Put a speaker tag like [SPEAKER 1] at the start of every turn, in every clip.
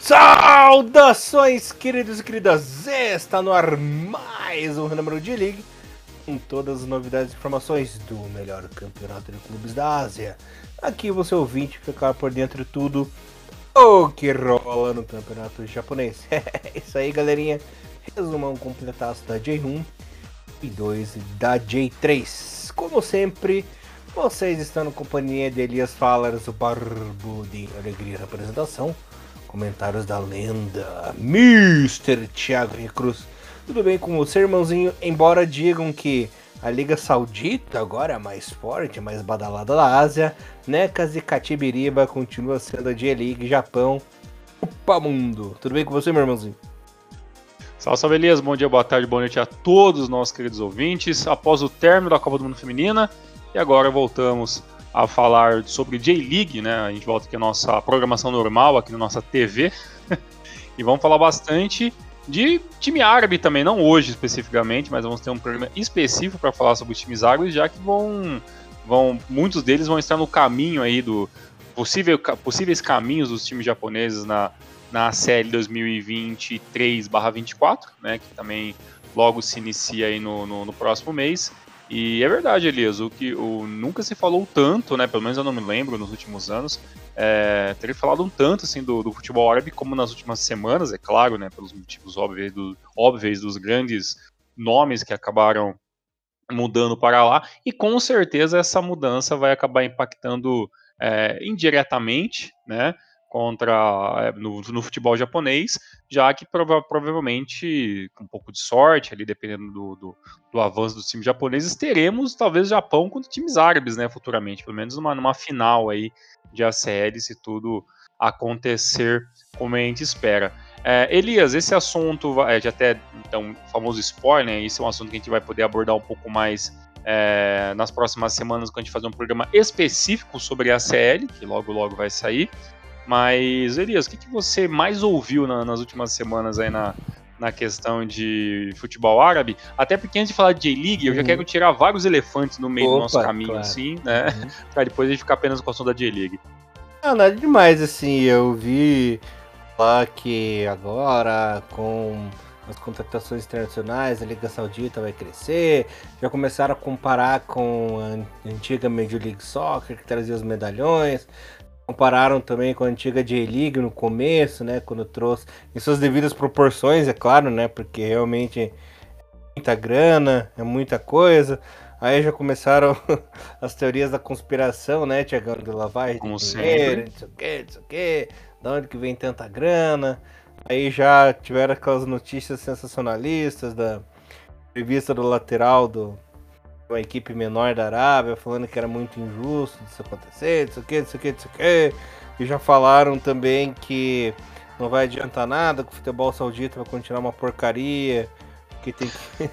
[SPEAKER 1] Saudações, queridos e queridas! Está no ar mais um número de League com todas as novidades e informações do melhor campeonato de clubes da Ásia. Aqui você ouvinte ficar por dentro de tudo o que rola no campeonato japonês. É isso aí, galerinha. Resumão completaço da J1 e 2 da J3. Como sempre, vocês estão na companhia de Elias Fallers, o barbo de alegria na apresentação. Comentários da lenda, Mr. Thiago Cruz. Tudo bem com você, irmãozinho? Embora digam que a Liga Saudita agora é a mais forte, mais badalada da Ásia, Necas e Catibiriba continua sendo a J-League Japão. Opa, mundo! Tudo bem com você, meu irmãozinho?
[SPEAKER 2] Salve, salve, Elias. Bom dia, boa tarde, boa noite a todos os nossos queridos ouvintes. Após o término da Copa do Mundo Feminina, e agora voltamos a falar sobre J-League, né? A gente volta aqui a nossa programação normal, aqui na nossa TV. E vamos falar bastante de time árabe também, não hoje especificamente, mas vamos ter um programa específico para falar sobre os times árabes, já que muitos deles vão estar no caminho aí do possíveis caminhos dos times japoneses na série 2023/24, né? Que também logo se inicia aí no próximo mês. E é verdade, Elias, nunca se falou tanto, né, pelo menos eu não me lembro nos últimos anos, ter falado um tanto assim, do futebol árabe como nas últimas semanas, é claro, né, pelos motivos óbvios dos grandes nomes que acabaram mudando para lá, e com certeza essa mudança vai acabar impactando indiretamente, né, no futebol japonês, já que provavelmente, com um pouco de sorte, ali dependendo do avanço dos times japoneses, teremos talvez Japão contra times árabes, né, futuramente, pelo menos numa final aí de ACL, se tudo acontecer como a gente espera. Elias, esse assunto, já até então, famoso spoiler, né, esse é um assunto que a gente vai poder abordar um pouco mais nas próximas semanas, quando a gente fazer um programa específico sobre a ACL, que logo vai sair. Mas, Elias, o que você mais ouviu nas últimas semanas aí na questão de futebol árabe? Até porque antes de falar de J-League, eu já quero tirar vários elefantes no meio do nosso caminho, claro, assim, né? Pra depois a gente ficar apenas com a ação da J-League.
[SPEAKER 1] Nada demais, assim, eu vi lá que agora com as contratações internacionais, a Liga Saudita vai crescer, já começaram a comparar com a antiga Major League Soccer, que trazia os medalhões. Compararam também com a antiga J-League no começo, né, quando trouxe em suas devidas proporções, é claro, né, porque realmente é muita grana, é muita coisa. Aí já começaram as teorias da conspiração, né, Thiagão, de lavagem de dinheiro, não sei o que, de onde que vem tanta grana. Aí já tiveram aquelas notícias sensacionalistas da revista do lateral uma equipe menor da Arábia, falando que era muito injusto isso acontecer, não sei o que. E já falaram também que não vai adiantar nada, que o futebol saudita vai continuar uma porcaria, que tem que...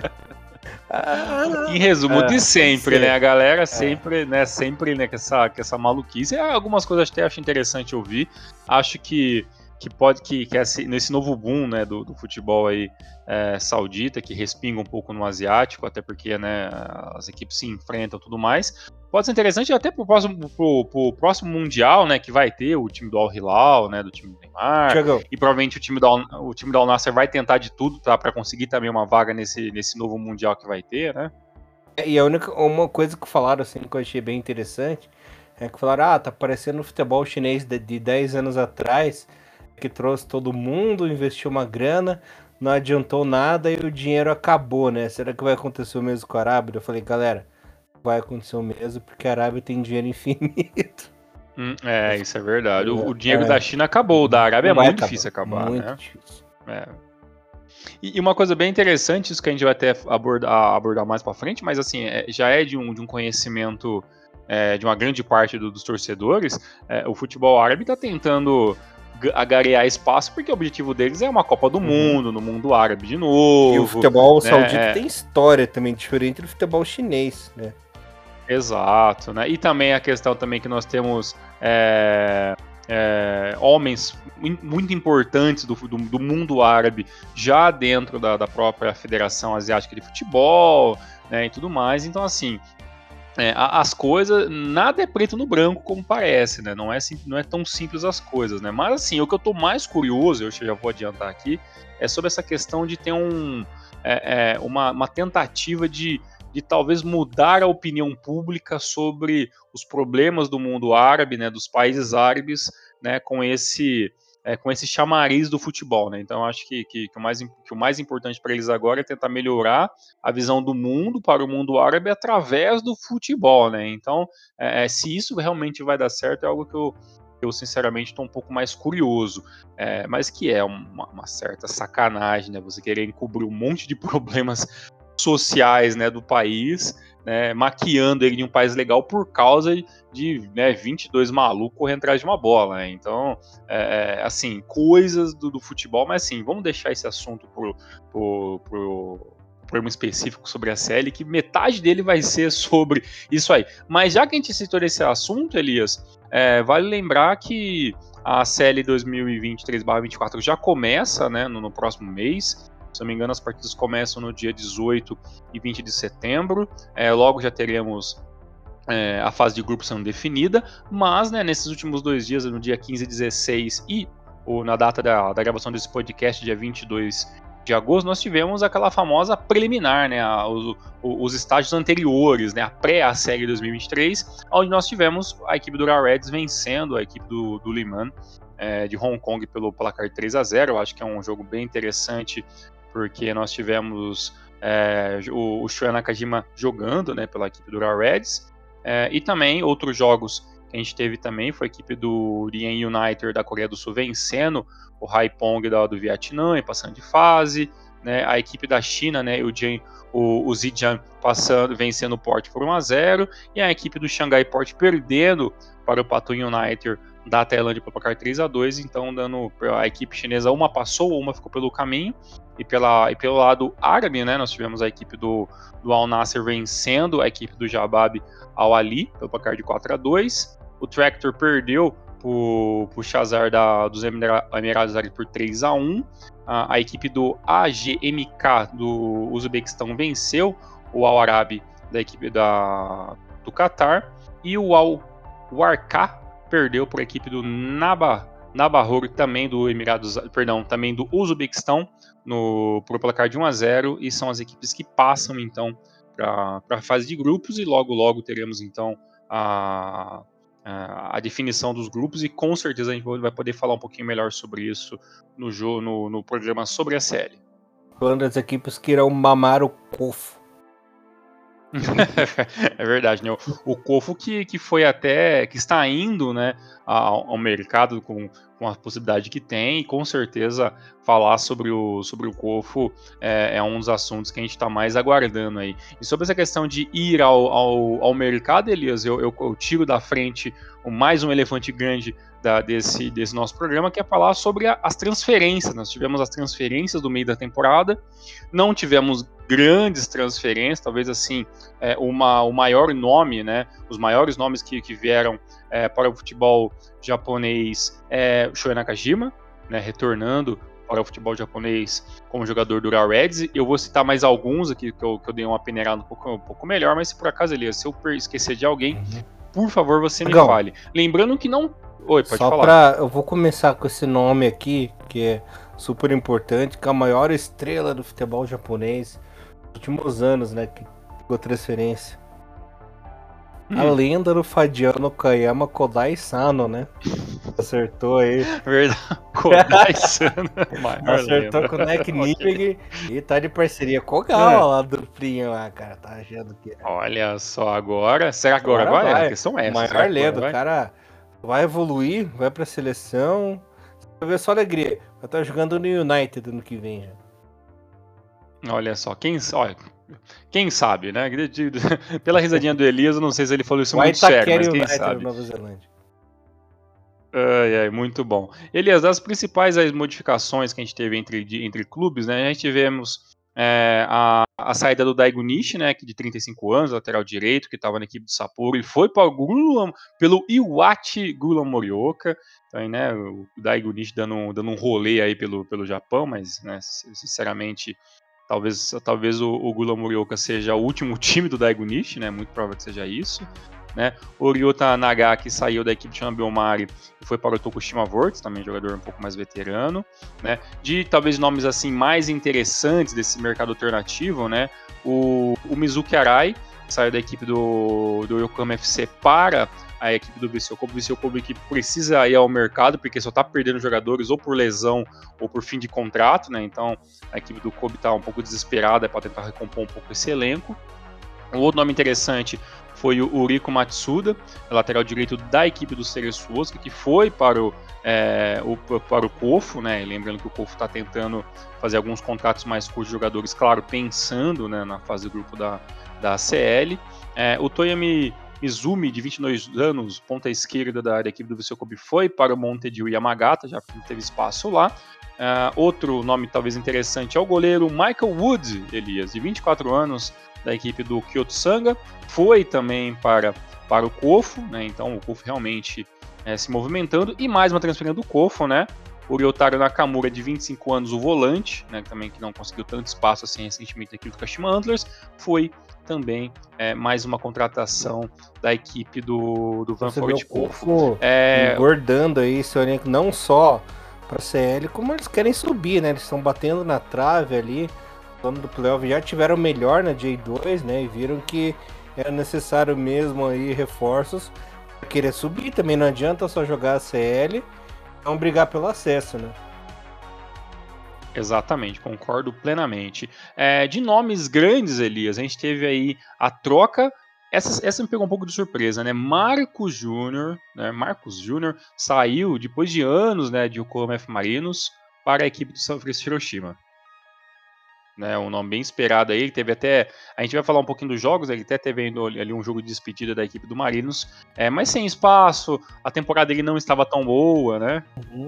[SPEAKER 2] Em resumo, de sempre, né? A galera sempre, né, com essa maluquice. Algumas coisas até acho interessante ouvir. Acho que nesse novo boom, né, do futebol aí saudita, que respinga um pouco no asiático, até porque, né, as equipes se enfrentam e tudo mais, pode ser interessante até pro próximo Mundial, né, que vai ter o time do Al Hilal, né, do time do Neymar, e provavelmente o time do Al Nassr vai tentar de tudo, tá, para conseguir também uma vaga nesse novo Mundial que vai ter, né.
[SPEAKER 1] E uma coisa que falaram, assim, que eu achei bem interessante, é que falaram, tá parecendo o futebol chinês de 10 anos atrás, que trouxe todo mundo, investiu uma grana, não adiantou nada e o dinheiro acabou, né? Será que vai acontecer o mesmo com a Arábia? Eu falei, galera, vai acontecer o mesmo porque a Arábia tem dinheiro infinito.
[SPEAKER 2] Isso é verdade. O dinheiro da China acabou, o da Arábia é muito difícil acabar,
[SPEAKER 1] muito
[SPEAKER 2] né?
[SPEAKER 1] Difícil.
[SPEAKER 2] E uma coisa bem interessante, isso que a gente vai até abordar mais pra frente, mas assim, já é de um conhecimento de uma grande parte dos torcedores, o futebol árabe tá tentando agarear espaço, porque o objetivo deles é uma Copa do Mundo, no mundo árabe de novo.
[SPEAKER 1] E o futebol saudita tem história também diferente do futebol chinês, né?
[SPEAKER 2] Exato, né? E também a questão também que nós temos homens muito importantes do mundo árabe já dentro da própria Federação Asiática de Futebol, né, e tudo mais. Então, assim, as coisas, nada é preto no branco como parece, né? Não é tão simples as coisas, né? Mas assim, o que eu tô mais curioso, eu já vou adiantar aqui, é sobre essa questão de ter uma tentativa de talvez mudar a opinião pública sobre os problemas do mundo árabe, né? Dos países árabes, né? Com esse chamariz do futebol, né? Então, acho que o mais importante para eles agora é tentar melhorar a visão do mundo para o mundo árabe através do futebol, né? Então, se isso realmente vai dar certo, é algo que eu sinceramente estou um pouco mais curioso, mas que é uma certa sacanagem, né? Você querer encobrir um monte de problemas sociais, né, do país, né, maquiando ele de um país legal por causa de, né, 22 malucos correndo atrás de uma bola, né? Então, assim, coisas do futebol, mas assim, vamos deixar esse assunto pro programa específico sobre a série, que metade dele vai ser sobre isso aí. Mas já que a gente citou esse assunto, Elias, vale lembrar que a série 2023/24 já começa, né, no próximo mês. Se não me engano, as partidas começam no dia 18 e 20 de setembro. Logo já teremos a fase de grupos sendo definida, mas, né, nesses últimos 2 dias, no dia 15 e 16 e na data da gravação desse podcast, dia 22 de agosto, nós tivemos aquela famosa preliminar, né, os estágios anteriores, né, a pré-série 2023, onde nós tivemos a equipe do Real Reds vencendo a equipe do Liman de Hong Kong pelo placar 3-0. Eu acho que é um jogo bem interessante, porque nós tivemos o Shoya Nakajima jogando, né, pela equipe do Real Reds, e também outros jogos que a gente teve também foi a equipe do Rian United da Coreia do Sul vencendo o Haipong do Vietnã e passando de fase, né, a equipe da China, né, o Zhejiang vencendo o Port por 1-0, e a equipe do Xangai Port perdendo para o Pattaya United da Tailândia pelo placar 3-2, então dando a equipe chinesa, uma passou, uma ficou pelo caminho. E pelo lado árabe, né, nós tivemos a equipe do Al Nassr vencendo a equipe do Jabab Al Ali pelo placar de 4-2. O Tractor perdeu para o Shazar dos Emirados Árabes por 3-1. A equipe do AGMK do Uzbequistão venceu o Al Arabi da equipe do Qatar. E o Al Warqa perdeu para a equipe do Nabahor, também do também do Uzbequistão, por placar de 1-0, e são as equipes que passam então para a fase de grupos, e logo teremos então a definição dos grupos, e com certeza a gente vai poder falar um pouquinho melhor sobre isso no programa sobre a série.
[SPEAKER 1] Falando das equipes que irão mamar o cofo.
[SPEAKER 2] É verdade, né? O Kofo que foi que está indo, né, ao mercado com a possibilidade que tem, e com certeza falar sobre o Kofo é um dos assuntos que a gente está mais aguardando aí. E sobre essa questão de ir ao mercado, Elias, eu tiro da frente mais um elefante grande desse nosso programa, que é falar sobre as transferências. Nós tivemos as transferências do meio da temporada, não tivemos grandes transferências, talvez assim, o maior nome, né, os maiores nomes que vieram para o futebol japonês o Shoya Nakajima, né, retornando para o futebol japonês como jogador do Real Reds. Eu vou citar mais alguns aqui que eu dei uma peneirada um pouco melhor, mas se por acaso, Elias, se eu esquecer de alguém, por favor, você me fale. Lembrando que não... Oi, pode falar.
[SPEAKER 1] Eu vou começar com esse nome aqui, que é super importante, que é a maior estrela do futebol japonês nos últimos anos, né, que pegou transferência. A lenda do Fadiano Kayama Kodai Sano, né? Acertou aí.
[SPEAKER 2] Verdade, Kodai Sano.
[SPEAKER 1] Acertou com o Neck Nippig e tá de parceria com o Gal lá do Prinho lá, cara. Tá achando que...
[SPEAKER 2] Olha só, agora... Será que agora vai? A questão é essa.
[SPEAKER 1] Maior lenda, o cara vai evoluir, vai pra seleção. Você vai ver só alegria. Vai estar jogando no United ano que vem já.
[SPEAKER 2] Olha só, quem sabe, né? Pela risadinha do Elias, eu não sei se ele falou isso muito sério, mas quem sabe.
[SPEAKER 1] Nova Zelândia.
[SPEAKER 2] Muito bom. Elias, das principais modificações que a gente teve entre clubes, né? A gente tivemos a saída do Daigo Nishi, né? Que de 35 anos, lateral direito, que estava na equipe do Sapporo, ele foi para pelo Iwachi Gulam Morioka. Então, né, o Daigo Nishi dando um rolê aí pelo Japão, mas, né, sinceramente, Talvez o Gula Morioka seja o último time do Daigo Nishi, né? Muito provável que seja isso. Né? O Ryota Nagaki saiu da equipe de Chanabelmari e foi para o Tokushima Vortex, também jogador um pouco mais veterano. Né? De talvez nomes assim mais interessantes desse mercado alternativo, né? O Mizuki Arai saiu da equipe do Yokohama FC para a equipe do Vissel Kobe. O Vissel Kobe que precisa ir ao mercado porque só está perdendo jogadores ou por lesão ou por fim de contrato, né? Então a equipe do Kobe está um pouco desesperada para tentar recompor um pouco esse elenco. Um outro nome interessante foi o Riko Matsuda, lateral direito da equipe do Cereço Osaka, que foi para o Kofu, né? Lembrando que o Kofu está tentando fazer alguns contratos mais curtos de jogadores, claro, pensando, né, na fase do grupo da CL. O Toyami Mizumi, de 22 anos, ponta esquerda da equipe do Vissel Kobe, foi para o Montedio Yamagata, já teve espaço lá. Outro nome talvez interessante é o goleiro Michael Wood, Elias, de 24 anos, da equipe do Kyoto Sanga, foi também para o Kofu, né? Então o Kofu realmente se movimentando, e mais uma transferência do Kofu, né? O Ryotaro Nakamura, de 25 anos, o volante, né? Também que não conseguiu tanto espaço assim recentemente da equipe do Kashima Antlers, foi também mais uma contratação da equipe do Vantford Kofu.
[SPEAKER 1] Engordando aí seu elenco, não só para CL, como eles querem subir, né? Eles estão batendo na trave ali. Do playoff já tiveram melhor na J2, né? E viram que era necessário mesmo aí reforços para querer subir. Também não adianta só jogar a CL, não brigar pelo acesso, né?
[SPEAKER 2] Exatamente, concordo plenamente. De nomes grandes, Elias, a gente teve aí a troca. Essa me pegou um pouco de surpresa, né? Marcos Júnior saiu depois de anos, né, de Yokohama F Marinos para a equipe do Sanfrecce Hiroshima. Né, um nome bem esperado aí, teve até, a gente vai falar um pouquinho dos jogos, ele até teve ali um jogo de despedida da equipe do Marinos, mas sem espaço, a temporada dele não estava tão boa, né?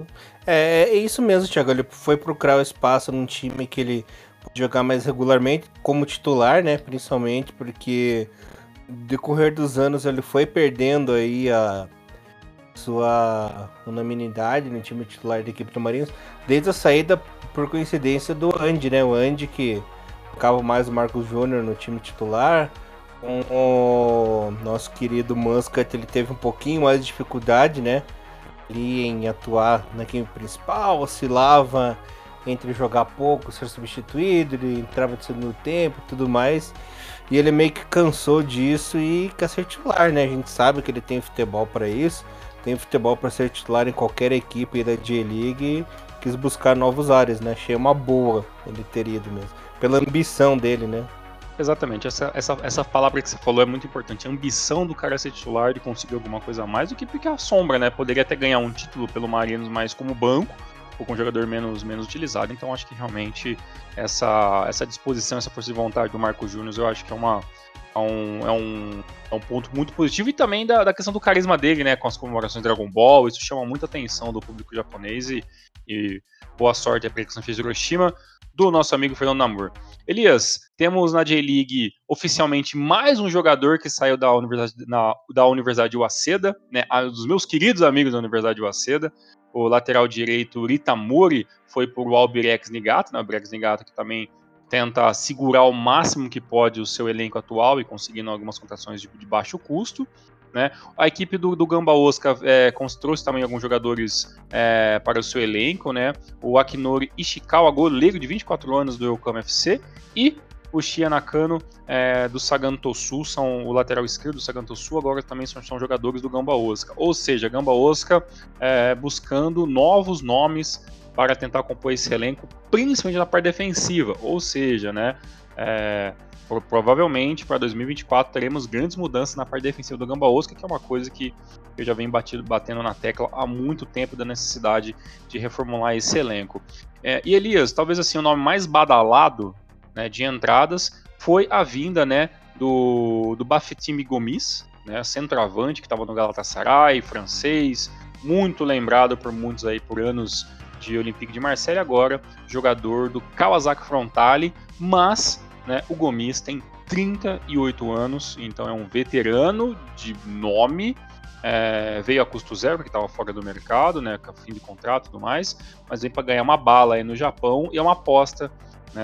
[SPEAKER 1] É isso mesmo, Thiago, ele foi procurar o espaço num time que ele pode jogar mais regularmente, como titular, né, principalmente, porque no decorrer dos anos ele foi perdendo aí a sua unanimidade no time titular da equipe do Marinos, desde a saída, por coincidência, do Andy, né? O Andy que tocava mais o Marcos Júnior no time titular. O nosso querido Muscat, ele teve um pouquinho mais de dificuldade, né? Ali em atuar na equipe principal, oscilava entre jogar pouco, ser substituído, ele entrava de segundo tempo e tudo mais. E ele meio que cansou disso e quer ser titular, né? A gente sabe que ele tem futebol para isso, tem futebol para ser titular em qualquer equipe da J-League e quis buscar novos áreas, né? Achei uma boa ele ter ido mesmo, pela ambição dele, né?
[SPEAKER 2] Exatamente, essa palavra que você falou é muito importante, a ambição do cara ser titular, de conseguir alguma coisa a mais do que porque a sombra, né? Poderia até ganhar um título pelo Marinos, mas como banco, ou com um jogador menos utilizado, então acho que realmente essa disposição, essa força de vontade do Marcos Júnior, eu acho que é um ponto muito positivo, e também da questão do carisma dele, né, com as comemorações de Dragon Ball, isso chama muita atenção do público japonês, e boa sorte para a Sanfrecce de Hiroshima, do nosso amigo Fernando Namur. Elias, temos na J-League oficialmente mais um jogador que saiu da Universidade Waseda, né, dos meus queridos amigos da Universidade Waseda. O lateral direito Rita Mori foi para o Albirex Niigata, né, o Albirex Niigata que também tenta segurar o máximo que pode o seu elenco atual e conseguindo algumas contratações de baixo custo. Né? A equipe do Gamba Osaka trouxe também alguns jogadores para o seu elenco. Né? O Akinori Ishikawa, goleiro de 24 anos do Yokohama FC, e o Shia Nakano do Sagan Tosu, são o lateral esquerdo do Sagan Tosu, agora também são jogadores do Gamba Osaka. Ou seja, Gamba Osaka buscando novos nomes para tentar compor esse elenco, principalmente na parte defensiva. Ou seja, né, provavelmente para 2024 teremos grandes mudanças na parte defensiva do Gamba Osaka, que é uma coisa que eu já venho batendo na tecla há muito tempo, da necessidade de reformular esse elenco. E Elias, talvez assim o nome mais badalado, né, de entradas foi a vinda, né, do Bafétimbi Gomis, né, centroavante que estava no Galatasaray, francês, muito lembrado por muitos aí por anos de Olympique de Marseille, agora jogador do Kawasaki Frontale, mas, né, o Gomis tem 38 anos, então é um veterano de nome, veio a custo zero, porque estava fora do mercado, né, com fim de contrato e tudo mais, mas vem para ganhar uma bala aí no Japão, e é uma aposta, né,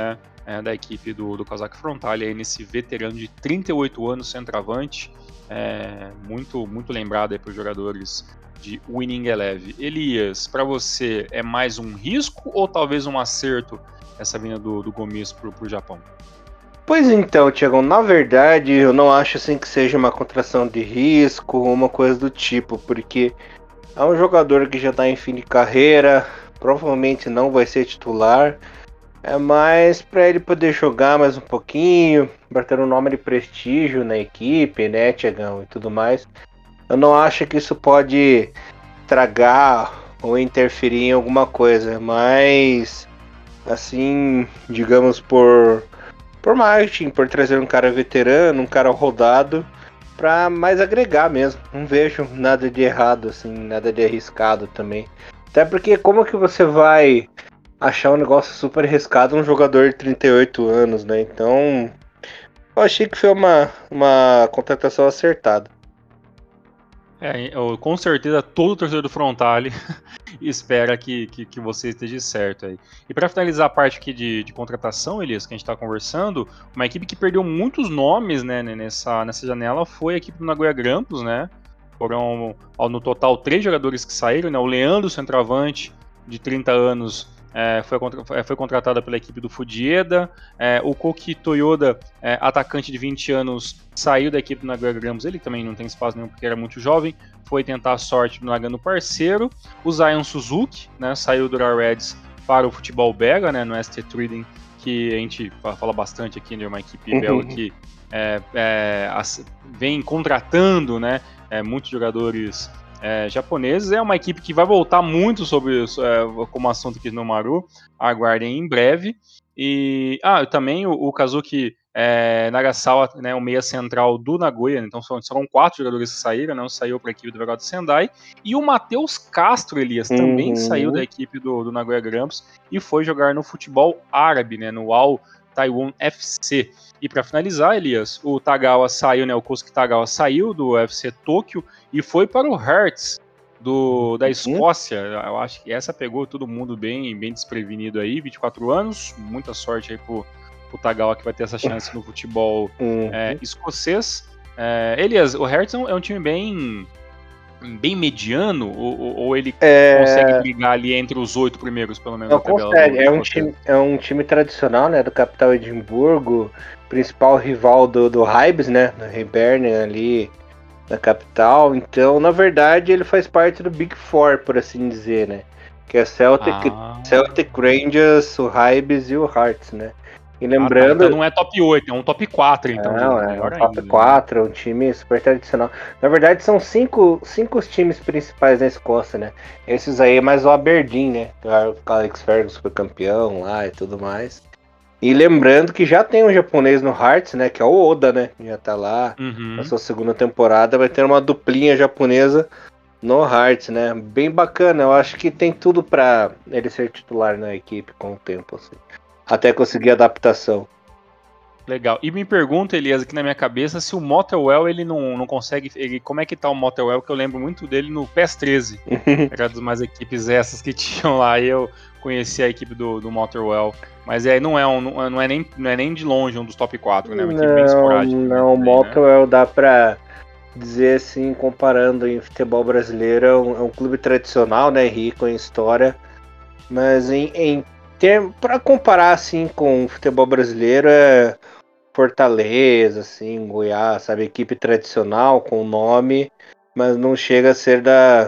[SPEAKER 2] da equipe do Kawasaki Frontale, aí nesse veterano de 38 anos, centroavante, muito, muito lembrado aí para os jogadores de Winning Eleven. Elias, para você é mais um risco ou talvez um acerto essa vinda do Gomes para o Japão?
[SPEAKER 1] Pois então, Thiago, na verdade eu não acho assim que seja uma contratação de risco ou uma coisa do tipo, porque é um jogador que já está em fim de carreira, provavelmente não vai ser titular, é mais para ele poder jogar mais um pouquinho, para ter um nome de prestígio na equipe, né, Thiagão, e tudo mais. Eu não acho que isso pode estragar ou interferir em alguma coisa, mas assim, digamos por marketing, por trazer um cara veterano, um cara rodado, pra mais agregar mesmo. Não vejo nada de errado, assim, nada de arriscado também. Até porque como que você vai achar um negócio super arriscado um jogador de 38 anos, né? Então, eu achei que foi uma contratação acertada.
[SPEAKER 2] Com certeza todo torcedor do Frontale espera que você esteja certo aí. E para finalizar a parte aqui de contratação, Elias, que a gente está conversando, uma equipe que perdeu muitos nomes, né, nessa janela foi a equipe do Nagoya Grampus, né? Foram no total 3 jogadores que saíram, né? O Leandro, centroavante, de 30 anos, foi contratada pela equipe do Fujieda. O Koki Toyoda, atacante de 20 anos, saiu da equipe do Nagoya Grampus. Ele também não tem espaço nenhum porque era muito jovem. Foi tentar a sorte do Nagano parceiro. O Zion Suzuki, né, saiu do Ura Reds para o futebol belga, né, no ST Trading, que a gente fala bastante aqui, né, uma equipe belga que vem contratando, né, muitos jogadores japoneses. É uma equipe que vai voltar muito sobre como assunto aqui no Maru, aguardem em breve. E também o Kazuki Nagasawa, né, o meia central do Nagoya, então foram 4 jogadores que saíram, né, saiu para a equipe do Vergado Sendai, e o Matheus Castro, Elias, também saiu da equipe do Nagoya Grampus e foi jogar no futebol árabe, né, no Al Taiwan FC. E para finalizar, Elias, o Tagawa saiu, né, o Kosuke Tagawa saiu do FC Tóquio e foi para o Hearts da Escócia. Eu acho que essa pegou todo mundo bem desprevenido aí, 24 anos, muita sorte aí pro Tagawa que vai ter essa chance no futebol escocês. Elias, o Hearts é um time bem mediano, ou ele consegue brigar ali entre os 8 primeiros, pelo menos?
[SPEAKER 1] Não consegue, é um time tradicional, né, do capital Edimburgo, principal rival do Hibs, né, do Hibernian ali na capital. Então, na verdade, ele faz parte do Big Four, por assim dizer, né, que é Celtic Rangers, o Hibs e o Hearts, né. E lembrando...
[SPEAKER 2] Então não é top 8, é um top 4, então.
[SPEAKER 1] Não, é um top 4, é um time super tradicional. Na verdade, são 5 times principais na Escócia, né? Esses aí é mais o Aberdeen, né? O Alex Ferguson foi campeão lá e tudo mais. E lembrando que já tem um japonês no Hearts, né? Que é o Oda, né? Já tá lá na sua segunda temporada. Vai ter uma duplinha japonesa no Hearts, né? Bem bacana. Eu acho que tem tudo pra ele ser titular na equipe com o tempo, assim. Até conseguir adaptação.
[SPEAKER 2] Legal. E me pergunta, Elias, aqui na minha cabeça, se o Motherwell ele não consegue. Como é que tá o Motherwell? Que eu lembro muito dele no PES 13. Era das mais equipes essas que tinham lá. E eu conheci a equipe do Motherwell. Mas não é nem de longe um dos top 4, né? Uma equipe bem esporádica.
[SPEAKER 1] Não, o Motherwell dá pra dizer assim, comparando em futebol brasileiro, é um clube tradicional, né? Rico em história. Mas para comparar assim com o futebol brasileiro, é Fortaleza, assim, Goiás, sabe, equipe tradicional com nome, mas não chega a ser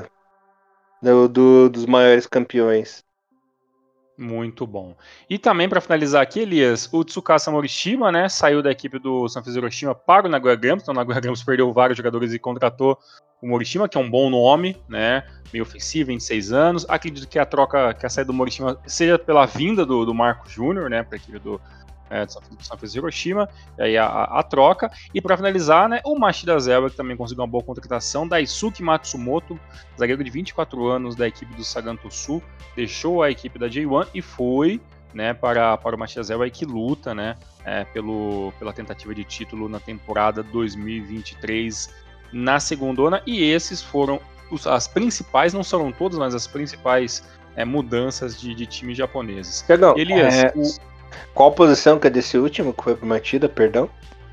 [SPEAKER 1] dos maiores campeões.
[SPEAKER 2] Muito bom. E também para finalizar aqui, Elias, o Tsukasa Morishima, né, saiu da equipe do Sanfrecce Hiroshima para o Nagoya Grampus. Então o Nagoya Grampus perdeu vários jogadores e contratou o Morishima, que é um bom nome, né, meio ofensivo, 26 anos. Acredito que a saída do Morishima seja pela vinda do Marco Júnior, né, para a equipe do Sanfrecce Hiroshima, e aí a troca. E para finalizar, né, o Machida Zelba, que também conseguiu uma boa contratação, Daisuke Matsumoto, zagueiro de 24 anos da equipe do Sagan Tosu, deixou a equipe da J1 e foi, né, para o Machida Zelba, que luta, né, pela tentativa de título na temporada 2023 na segundona. E esses foram as principais, não foram todas, mas as principais mudanças de times japoneses.
[SPEAKER 1] Perdão,
[SPEAKER 2] Elias,
[SPEAKER 1] Qual posição que é desse último que foi prometida, perdão?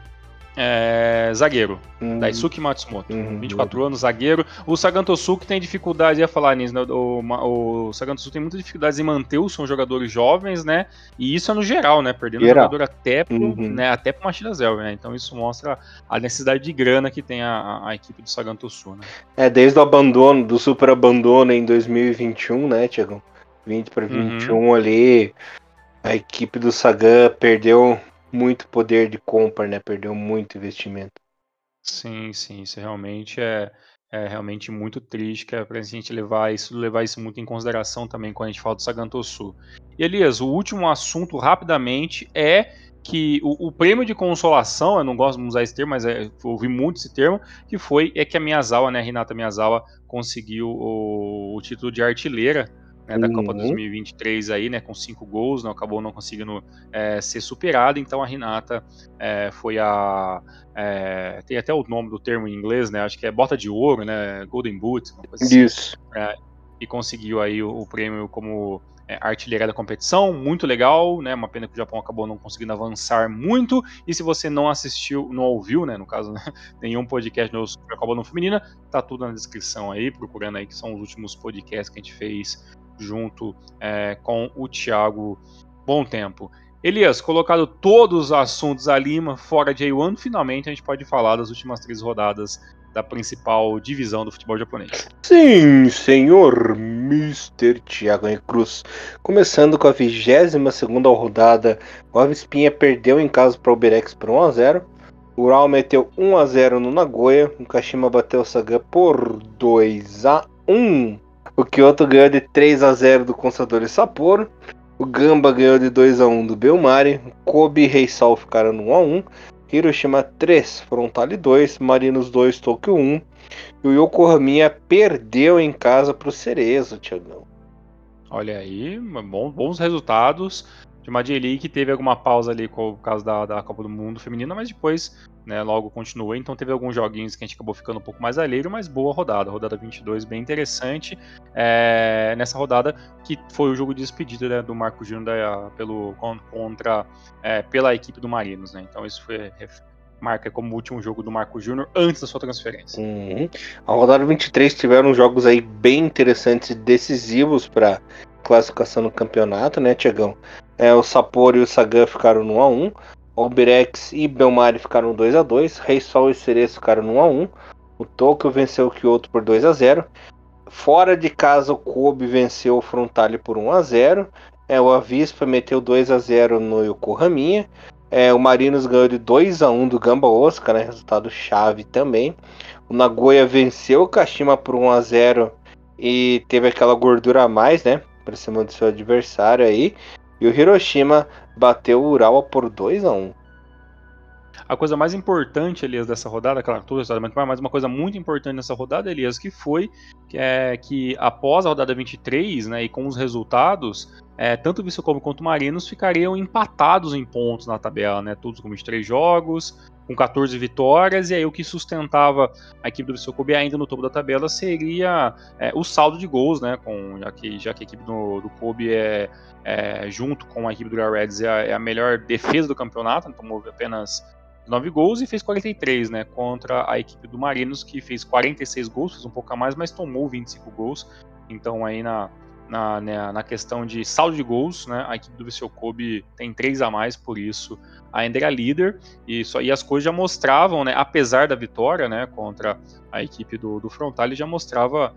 [SPEAKER 2] Zagueiro, Daisuke Matsumoto, 24 anos, zagueiro. O Sagantosuke tem dificuldade, ia falar nisso, né? O Sagantosuke tem muitas dificuldades em manter os seus jogadores jovens, né? E isso é no geral, né? Perdendo jogador até pro Machida Zelva, né? Então isso mostra a necessidade de grana que tem a equipe do Sagantosu, né?
[SPEAKER 1] Desde o abandono, do super abandono em 2021, né, Thiago? 20 para 21 ali, a equipe do Sagan perdeu muito poder de compra, né? Perdeu muito investimento.
[SPEAKER 2] Sim, isso realmente é realmente muito triste, que é pra gente levar isso muito em consideração também quando a gente fala do Sagantosu. E Elias, o último assunto rapidamente é que o prêmio de consolação, eu não gosto de usar esse termo, mas eu ouvi muito esse termo, que a Miyazawa, né, a Hinata Miyazawa, conseguiu o título de artilheira, né, da Copa 2023 aí, né, com 5 gols, não, acabou não conseguindo ser superado, então a Hinata foi tem até o nome do termo em inglês, né, acho que é bota de ouro, né, Golden Boot, uma coisa assim.
[SPEAKER 1] Isso.
[SPEAKER 2] E conseguiu aí o prêmio como artilheira da competição, muito legal, né, uma pena que o Japão acabou não conseguindo avançar muito, e se você não assistiu, não ouviu, né, no caso, né, nenhum podcast sobre a Copa no Feminina, tá tudo na descrição aí, procurando aí, que são os últimos podcasts que a gente fez junto com o Thiago Bom Tempo. Elias, colocado todos os assuntos ali fora de A1, finalmente a gente pode falar das últimas 3 rodadas da principal divisão do futebol japonês.
[SPEAKER 1] Sim, senhor Mr. Thiago Cruz. Começando com a 22ª rodada, o Avispinha perdeu em casa para o Uberex por 1-0. O Ural meteu 1-0 no Nagoya. O Kashima bateu o Sagan por 2-1. O Kyoto ganhou de 3-0 do Consadole Sapporo. O Gamba ganhou de 2-1 do Belmari. O Kobe e Reysol ficaram no 1-1. Hiroshima 3, Frontale 2, Marinos 2, Tokyo 1. E o Yokohama perdeu em casa para o Cerezo, Thiagão.
[SPEAKER 2] Olha aí, bons resultados de uma J-League que teve alguma pausa ali por causa da Copa do Mundo Feminina, mas depois, né, logo continuou. Então teve alguns joguinhos que a gente acabou ficando um pouco mais alheio, mas boa rodada. Rodada 22, bem interessante. Nessa rodada que foi o jogo de despedida, né, do Marco Júnior pela equipe do Marinos, né? Então isso marca como o último jogo do Marco Júnior antes da sua transferência.
[SPEAKER 1] A rodada 23 tiveram jogos aí bem interessantes e decisivos para classificação no campeonato, né, Tiagão? O Sapporo e o Sagan ficaram no 1-1. O Uberex e Belmari ficaram no 2-2. Reysol e Cerezo ficaram no 1-1. O Tokyo venceu o Kyoto por 2-0. Fora de casa, o Kobe venceu o Frontale por 1-0. O Avispa meteu 2-0 no Yokohama. O Marinos ganhou de 2-1 do Gamba Osaka, né? Resultado chave também. O Nagoya venceu o Kashima por 1-0 e teve aquela gordura a mais, né? Para cima do seu adversário aí. E o Hiroshima bateu o Urawa por 2-1.
[SPEAKER 2] A coisa mais importante, Elias, dessa rodada, claro, todo resultado, mas uma coisa muito importante nessa rodada, Elias, que foi que após a rodada 23, né, e com os resultados, tanto o Vissocomo quanto o Marinos ficariam empatados em pontos na tabela, né, todos com 23 jogos, com 14 vitórias, e aí o que sustentava a equipe do Vissocomo ainda no topo da tabela seria o saldo de gols, né, já que a equipe do Kobe junto com a equipe do Real Reds é a melhor defesa do campeonato, então tomou apenas 9 gols e fez 43, né, contra a equipe do Marinos, que fez 46 gols, fez um pouco a mais, mas tomou 25 gols. Então aí na questão de saldo de gols, né, a equipe do Vissel Kobe tem 3 a mais, por isso ainda era líder, e as coisas já mostravam, né, apesar da vitória, né, contra a equipe do Frontale, já mostrava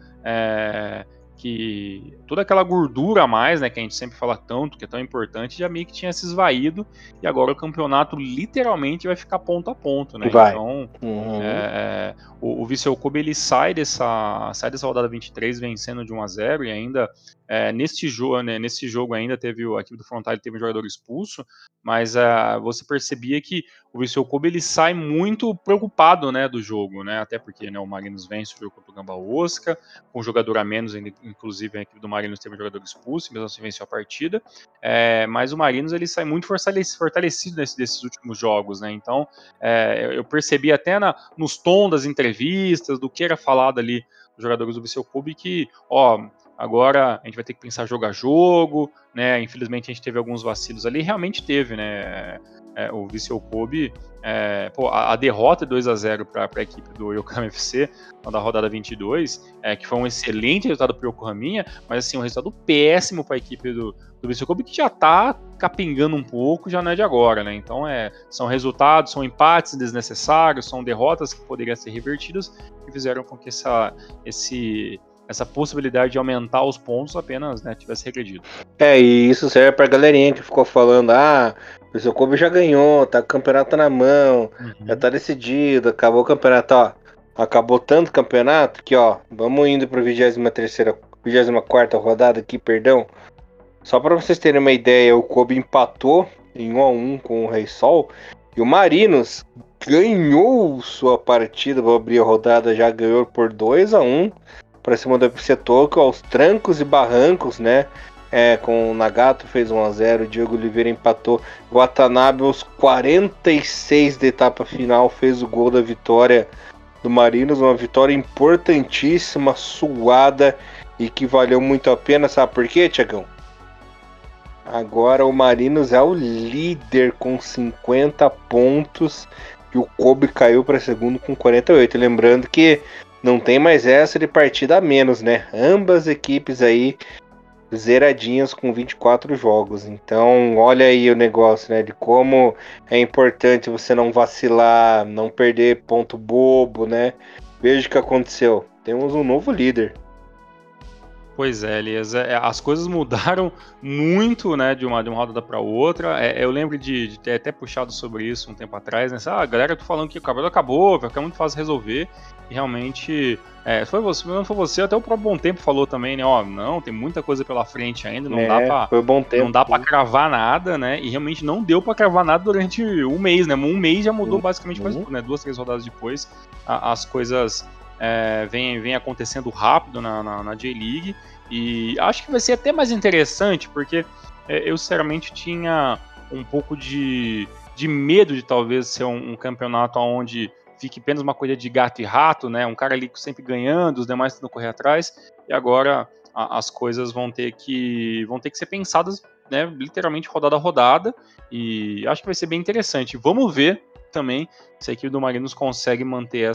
[SPEAKER 2] que toda aquela gordura a mais, né, que a gente sempre fala tanto, que é tão importante, já meio que tinha se esvaído, e agora o campeonato literalmente vai ficar ponto a ponto, né?
[SPEAKER 1] Vai.
[SPEAKER 2] Então, o Vissel Kobe, ele sai dessa rodada 23 vencendo de 1-0, e ainda nesse jogo ainda teve a equipe do Frontale teve um jogador expulso, mas você percebia que o Vissel Kobe, ele sai muito preocupado, né, do jogo, né? Até porque, né, o Marinos vence o jogo contra o Gamba Osaka, com um jogador a menos, inclusive a equipe do Marinos teve um jogador expulso, mesmo assim venceu a partida, mas o Marinos, ele sai muito fortalecido desses últimos jogos, né? Então eu percebi até nos tons das entrevistas, do que era falado ali dos jogadores do Vissel Kobe, que agora a gente vai ter que pensar jogo a jogo, né? Infelizmente a gente teve alguns vacilos ali, realmente teve, né? O Vissel Kobe, a derrota 2-0 para a equipe do Yokohama FC da rodada 22, que foi um excelente resultado para o Yokohama, mas assim, um resultado péssimo para a equipe do Vissel Kobe, que já está capengando um pouco, já não é de agora, né? Então são resultados, são empates desnecessários, são derrotas que poderiam ser revertidas e fizeram com que essa possibilidade de aumentar os pontos apenas, né, tivesse regredido.
[SPEAKER 1] E isso serve pra galerinha que ficou falando, o seu Kobe já ganhou, tá com o campeonato na mão, já tá decidido, acabou o campeonato, ó. Acabou tanto o campeonato que, ó, vamos indo pra 24ª rodada aqui, perdão. Só pra vocês terem uma ideia, o Kobe empatou em 1-1 com o Rei Sol, e o Marinos ganhou sua partida, vou abrir a rodada, já ganhou por 2-1 para cima do FC Tokyo, aos trancos e barrancos, né? Com o Nagato fez 1-0, o Diego Oliveira empatou, o Watanabe aos 46 da etapa final fez o gol da vitória do Marinos, uma vitória importantíssima, suada e que valeu muito a pena, sabe por quê, Tiagão? Agora o Marinos é o líder com 50 pontos e o Kobe caiu para segundo com 48, lembrando que não tem mais essa de partida a menos, né? Ambas equipes aí zeradinhas com 24 jogos. Então, olha aí o negócio, né? De como é importante você não vacilar, não perder ponto bobo, né? Veja o que aconteceu. Temos um novo líder.
[SPEAKER 2] Pois é, Elias, as coisas mudaram muito, né, de uma rodada para outra. Eu lembro de ter até puxado sobre isso um tempo atrás, né? A galera tá falando que o campeonato acabou, vai ficar muito fácil resolver. E realmente, não foi você, até o próprio Bom Tempo falou também, né? Ó, não, tem muita coisa pela frente ainda, não dá para cravar nada, né? E realmente não deu para cravar nada durante um mês, né? Um mês já mudou basicamente quase tudo, né? 2, 3 rodadas depois, as coisas vem acontecendo rápido na J-League, e acho que vai ser até mais interessante, porque eu sinceramente tinha um pouco de medo de talvez ser um campeonato onde fique apenas uma coisa de gato e rato, né? Um cara ali sempre ganhando, os demais tentando correr atrás, e agora as coisas vão ter que ser pensadas, né, literalmente rodada a rodada, e acho que vai ser bem interessante. Vamos ver também se a equipe do Marinos consegue manter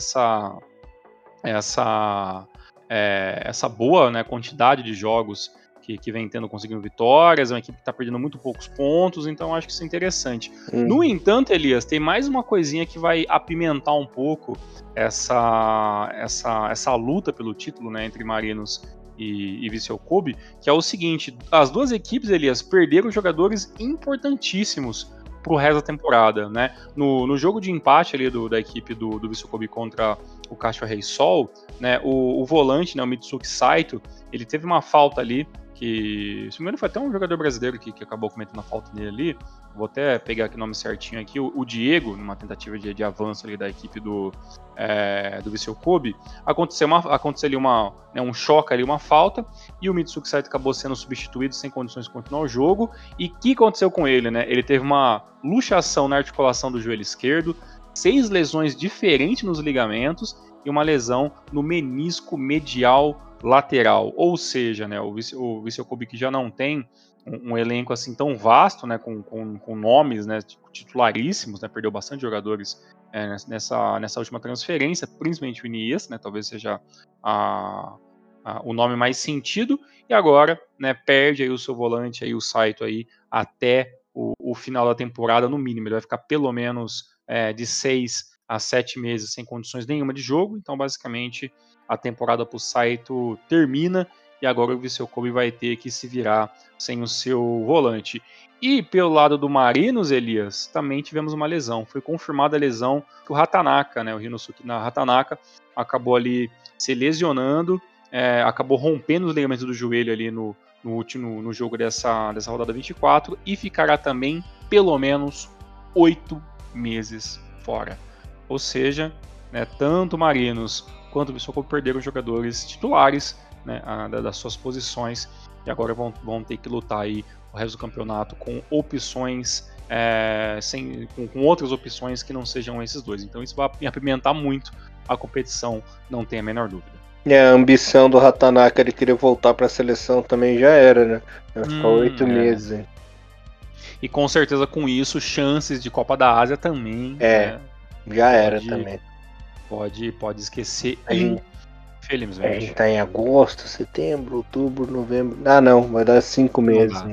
[SPEAKER 2] essa boa, né, quantidade de jogos que vem conseguindo vitórias, é uma equipe que está perdendo muito poucos pontos, então acho que isso é interessante. No entanto, Elias, tem mais uma coisinha que vai apimentar um pouco essa luta pelo título, né, entre Marinos e Vissel Kobe, que é o seguinte: as duas equipes, Elias, perderam jogadores importantíssimos pro resto da temporada, né? No jogo de empate ali da equipe do Vissel Kobe contra o Kashiwa Reysol, né, o volante, né, o Mitsuki Saito, ele teve uma falta ali que, se não me engano, foi até um jogador brasileiro que acabou cometendo a falta dele ali. Vou até pegar aqui o nome certinho aqui, o Diego, numa tentativa de avanço ali da equipe do Vissel Kobe, aconteceu ali um choque ali, uma falta, e o Mitsuki Saito acabou sendo substituído sem condições de continuar o jogo. E o que aconteceu com ele, né? Ele teve uma luxação na articulação do joelho esquerdo, 6 lesões diferentes nos ligamentos e uma lesão no menisco medial lateral, ou seja, né, o Vissel Kobe, que já não tem um elenco assim tão vasto, né, com nomes, né, titularíssimos, né, perdeu bastante jogadores nessa última transferência, principalmente o Iniesta, né, talvez seja o nome mais sentido, e agora, né, perde aí o seu volante, aí, o Saito, aí, até o final da temporada, no mínimo. Ele vai ficar pelo menos de 6 a 7 meses sem condições nenhuma de jogo, então basicamente a temporada para o Saito termina, e agora o Vissel Kobe vai ter que se virar sem o seu volante. E pelo lado do Marinos, Elias, também tivemos uma lesão. Foi confirmada a lesão que o Hatanaka, né, o Rinosuke Hatanaka, acabou ali se lesionando, acabou rompendo os ligamentos do joelho ali no jogo dessa rodada 24, e ficará também pelo menos 8 meses fora. Ou seja, né, tanto Marinos quanto o Vissel Kobe perderam jogadores titulares, né, das suas posições, e agora vão ter que lutar aí o resto do campeonato com opções, com outras opções que não sejam esses dois. Então isso vai apimentar muito a competição, não tem a menor dúvida.
[SPEAKER 1] E a ambição do Hatanaka, ele queria voltar pra seleção também já era, né? Vai ficar 8 meses, hein?
[SPEAKER 2] E com certeza com isso, chances de Copa da Ásia também, né?
[SPEAKER 1] Já era também.
[SPEAKER 2] Pode esquecer,
[SPEAKER 1] A gente
[SPEAKER 2] infelizmente.
[SPEAKER 1] tá em agosto, setembro, outubro, novembro. Ah, não, vai dar 5 meses.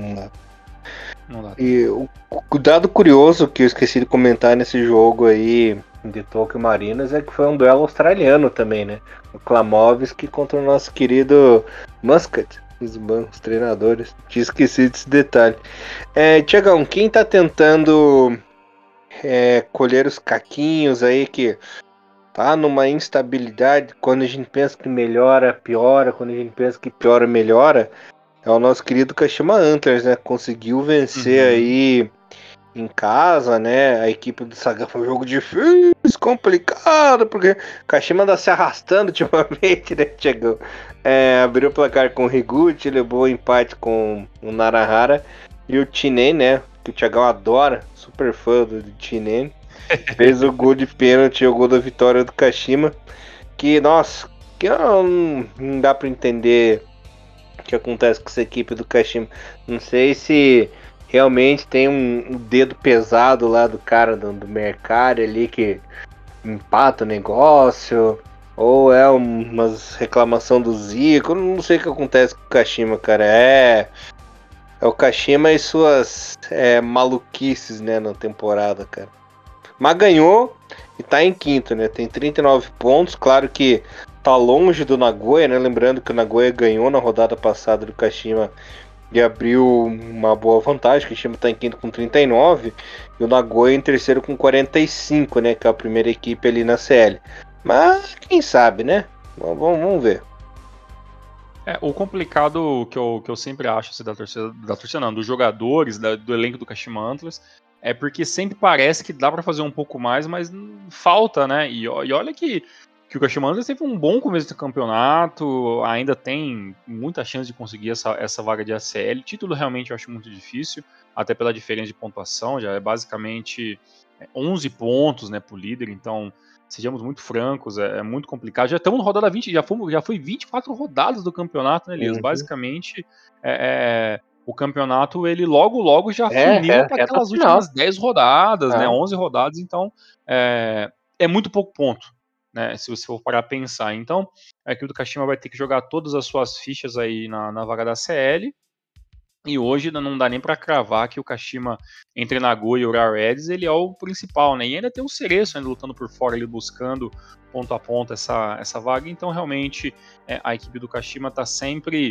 [SPEAKER 2] Não dá.
[SPEAKER 1] E o dado curioso que eu esqueci de comentar nesse jogo aí de Tokyo Marinas é que foi um duelo australiano também, né? O Klamovski contra o nosso querido Muscat, os treinadores. Tinha esquecido desse detalhe. Tiagão, quem tá tentando colher os caquinhos aí que tá numa instabilidade, quando a gente pensa que melhora, piora, quando a gente pensa que piora, melhora, é o nosso querido Kashima Antlers, né? Conseguiu vencer aí em casa, né? A equipe do Sagan foi um jogo difícil, complicado, porque o Kashima anda se arrastando ultimamente, né, Tiagão? Abriu o placar com o Higuchi, levou o empate com o Narahara e o Tinen, né? Que o Tiagão adora, super fã do Tinen. Fez o gol de pênalti, o gol da vitória do Kashima. Que, nossa, que não dá pra entender o que acontece com essa equipe do Kashima. Não sei se realmente tem um dedo pesado lá do cara do Mercari ali que empata o negócio. Ou é umas reclamação do Zico. Eu não sei o que acontece com o Kashima, cara. É o Kashima e suas maluquices, né, na temporada, cara. Mas ganhou e tá em quinto, né? Tem 39 pontos. Claro que tá longe do Nagoya, né? Lembrando que o Nagoya ganhou na rodada passada do Kashima e abriu uma boa vantagem. O Kashima tá em quinto com 39 e o Nagoya em terceiro com 45, né? Que é a primeira equipe ali na CL. Mas quem sabe, né? Vamos ver.
[SPEAKER 2] O complicado que eu sempre acho assim, da torcida não, dos jogadores, do elenco do Kashima Antlers, é porque sempre parece que dá pra fazer um pouco mais, mas falta, né? E olha que o Kashima Antlers teve um bom começo do campeonato, ainda tem muita chance de conseguir essa vaga de ACL. Título realmente eu acho muito difícil, até pela diferença de pontuação, já é basicamente 11 pontos, né, pro líder, então sejamos muito francos, é muito complicado. Já estamos na rodada 20, já foi 24 rodadas do campeonato, né, Elias? Basicamente, o campeonato, ele logo já funila para aquelas últimas 10 rodadas, né, 11 rodadas, então é muito pouco ponto, né, se você for parar a pensar. Então, a equipe do Kashima vai ter que jogar todas as suas fichas aí na vaga da CL, e hoje não dá nem para cravar que o Kashima, entre Nagoya e Urawa Reds, ele é o principal, né? E ainda tem o Cereço ainda lutando por fora, ele buscando ponto a ponto essa vaga. Então, realmente, a equipe do Kashima tá sempre...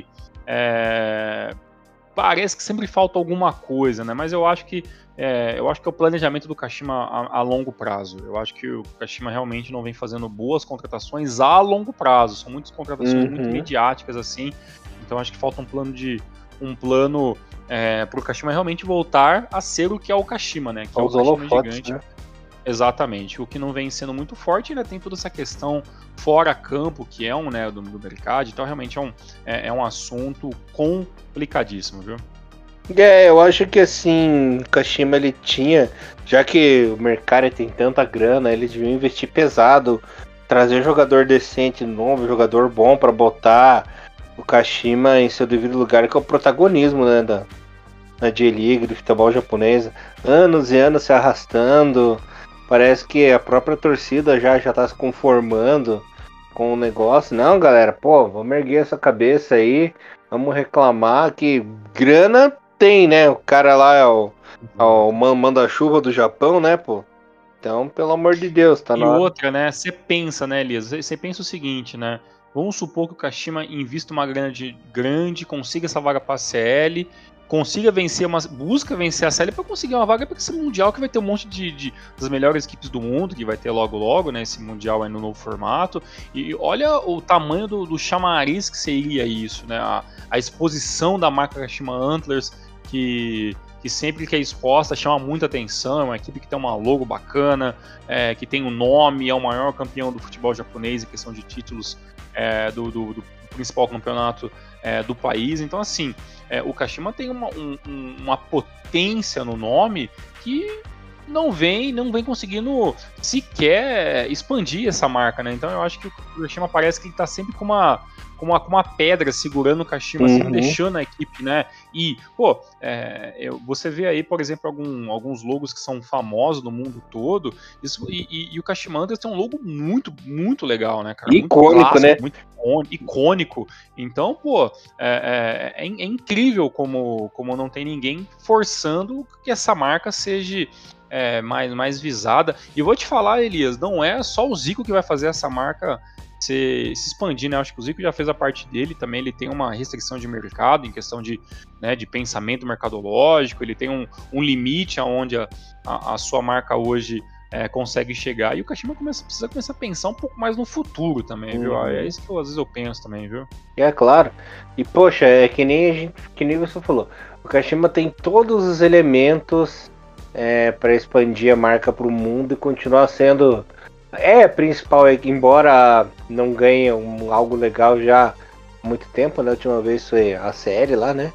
[SPEAKER 2] parece que sempre falta alguma coisa, né? Mas eu acho que é o planejamento do Kashima a longo prazo. Eu acho que o Kashima realmente não vem fazendo boas contratações a longo prazo. São muitas contratações muito midiáticas, assim. Então, acho que falta um plano para o Kashima realmente voltar a ser o que é o Kashima, né? Que é o Kashima gigante. Né? Exatamente. O que não vem sendo muito forte, ainda tem toda essa questão fora campo, que é do mercado. Então, realmente é um assunto complicadíssimo, viu?
[SPEAKER 1] Eu acho que assim, o Kashima ele tinha, já que o mercado tem tanta grana, eles deviam investir pesado, trazer jogador decente novo, jogador bom para botar o Kashima em seu devido lugar, que é o protagonismo, né, da J-League, do futebol japonês. Anos e anos se arrastando. Parece que a própria torcida já tá se conformando com o negócio. Não, galera, pô, vamos erguer essa cabeça aí. Vamos reclamar que grana tem, né? O cara lá é o manda-chuva do Japão, né, pô? Então, pelo amor de Deus, tá na hora.
[SPEAKER 2] E outra, né? Você pensa, né, Elias? Você pensa o seguinte, né? Vamos supor que o Kashima invista uma grana grande, consiga essa vaga para a CL, consiga busca vencer a CL para conseguir uma vaga para esse Mundial que vai ter um monte das melhores equipes do mundo, que vai ter logo, né, esse Mundial aí no novo formato. E olha o tamanho do chamariz que seria isso, né? A exposição da marca Kashima Antlers, que sempre que é exposta chama muita atenção, é uma equipe que tem uma logo bacana, que tem um nome, é o maior campeão do futebol japonês em questão de títulos do principal campeonato do país. Então, assim, o Kashima tem uma potência no nome que não vem conseguindo sequer expandir essa marca, né? Então eu acho que o Kashima parece que ele tá sempre com uma pedra segurando o Kashima, assim, não deixando a equipe, né? E, pô, você vê aí, por exemplo, alguns logos que são famosos no mundo todo, e o Kashima Antlers tem um logo muito, muito legal, né, cara?
[SPEAKER 1] Icônico,
[SPEAKER 2] muito clássico,
[SPEAKER 1] né?
[SPEAKER 2] muito icônico. Então, pô, é incrível como não tem ninguém forçando que essa marca seja mais visada. E vou te falar, Elias, não é só o Zico que vai fazer essa marca se expandir, né? Acho que o Zico já fez a parte dele, também ele tem uma restrição de mercado em questão de pensamento mercadológico, ele tem um limite aonde a sua marca hoje consegue chegar, e o Kashima precisa começar a pensar um pouco mais no futuro também, viu? É isso que às vezes eu penso também, viu?
[SPEAKER 1] É claro. E poxa, que nem você falou, o Kashima tem todos os elementos para expandir a marca para o mundo e continuar sendo principal, embora não ganhe algo legal já há muito tempo, né? A última vez foi a série lá, né?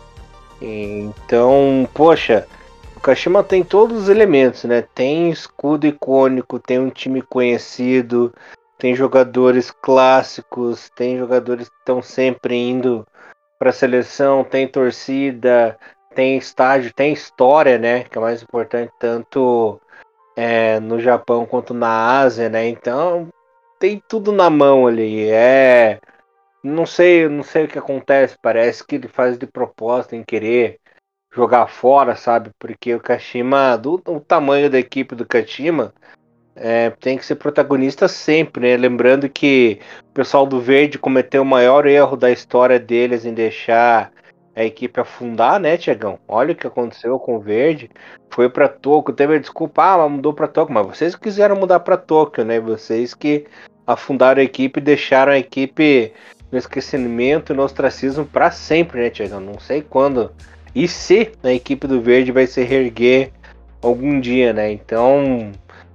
[SPEAKER 1] Então, poxa, o Kashima tem todos os elementos, né? Tem escudo icônico, tem um time conhecido, tem jogadores clássicos, tem jogadores que estão sempre indo para a seleção, tem torcida, tem estádio, tem história, né? Que é mais importante, tanto no Japão quanto na Ásia, né? Então tem tudo na mão ali. Não sei o que acontece. Parece que ele faz de propósito em querer jogar fora, sabe? Porque o Kashima, o tamanho da equipe do Kashima, tem que ser protagonista sempre, né? Lembrando que o pessoal do Verde cometeu o maior erro da história deles em deixar a equipe afundar, né, Tiagão? Olha o que aconteceu com o Verde. Foi para Tóquio, teve a desculpa, mas mudou para Tóquio, mas vocês quiseram mudar para Tóquio, né? Vocês que afundaram a equipe e deixaram a equipe no esquecimento e no ostracismo para sempre, né, Tiagão? Não sei quando. E se a equipe do Verde vai se reerguer algum dia, né? Então,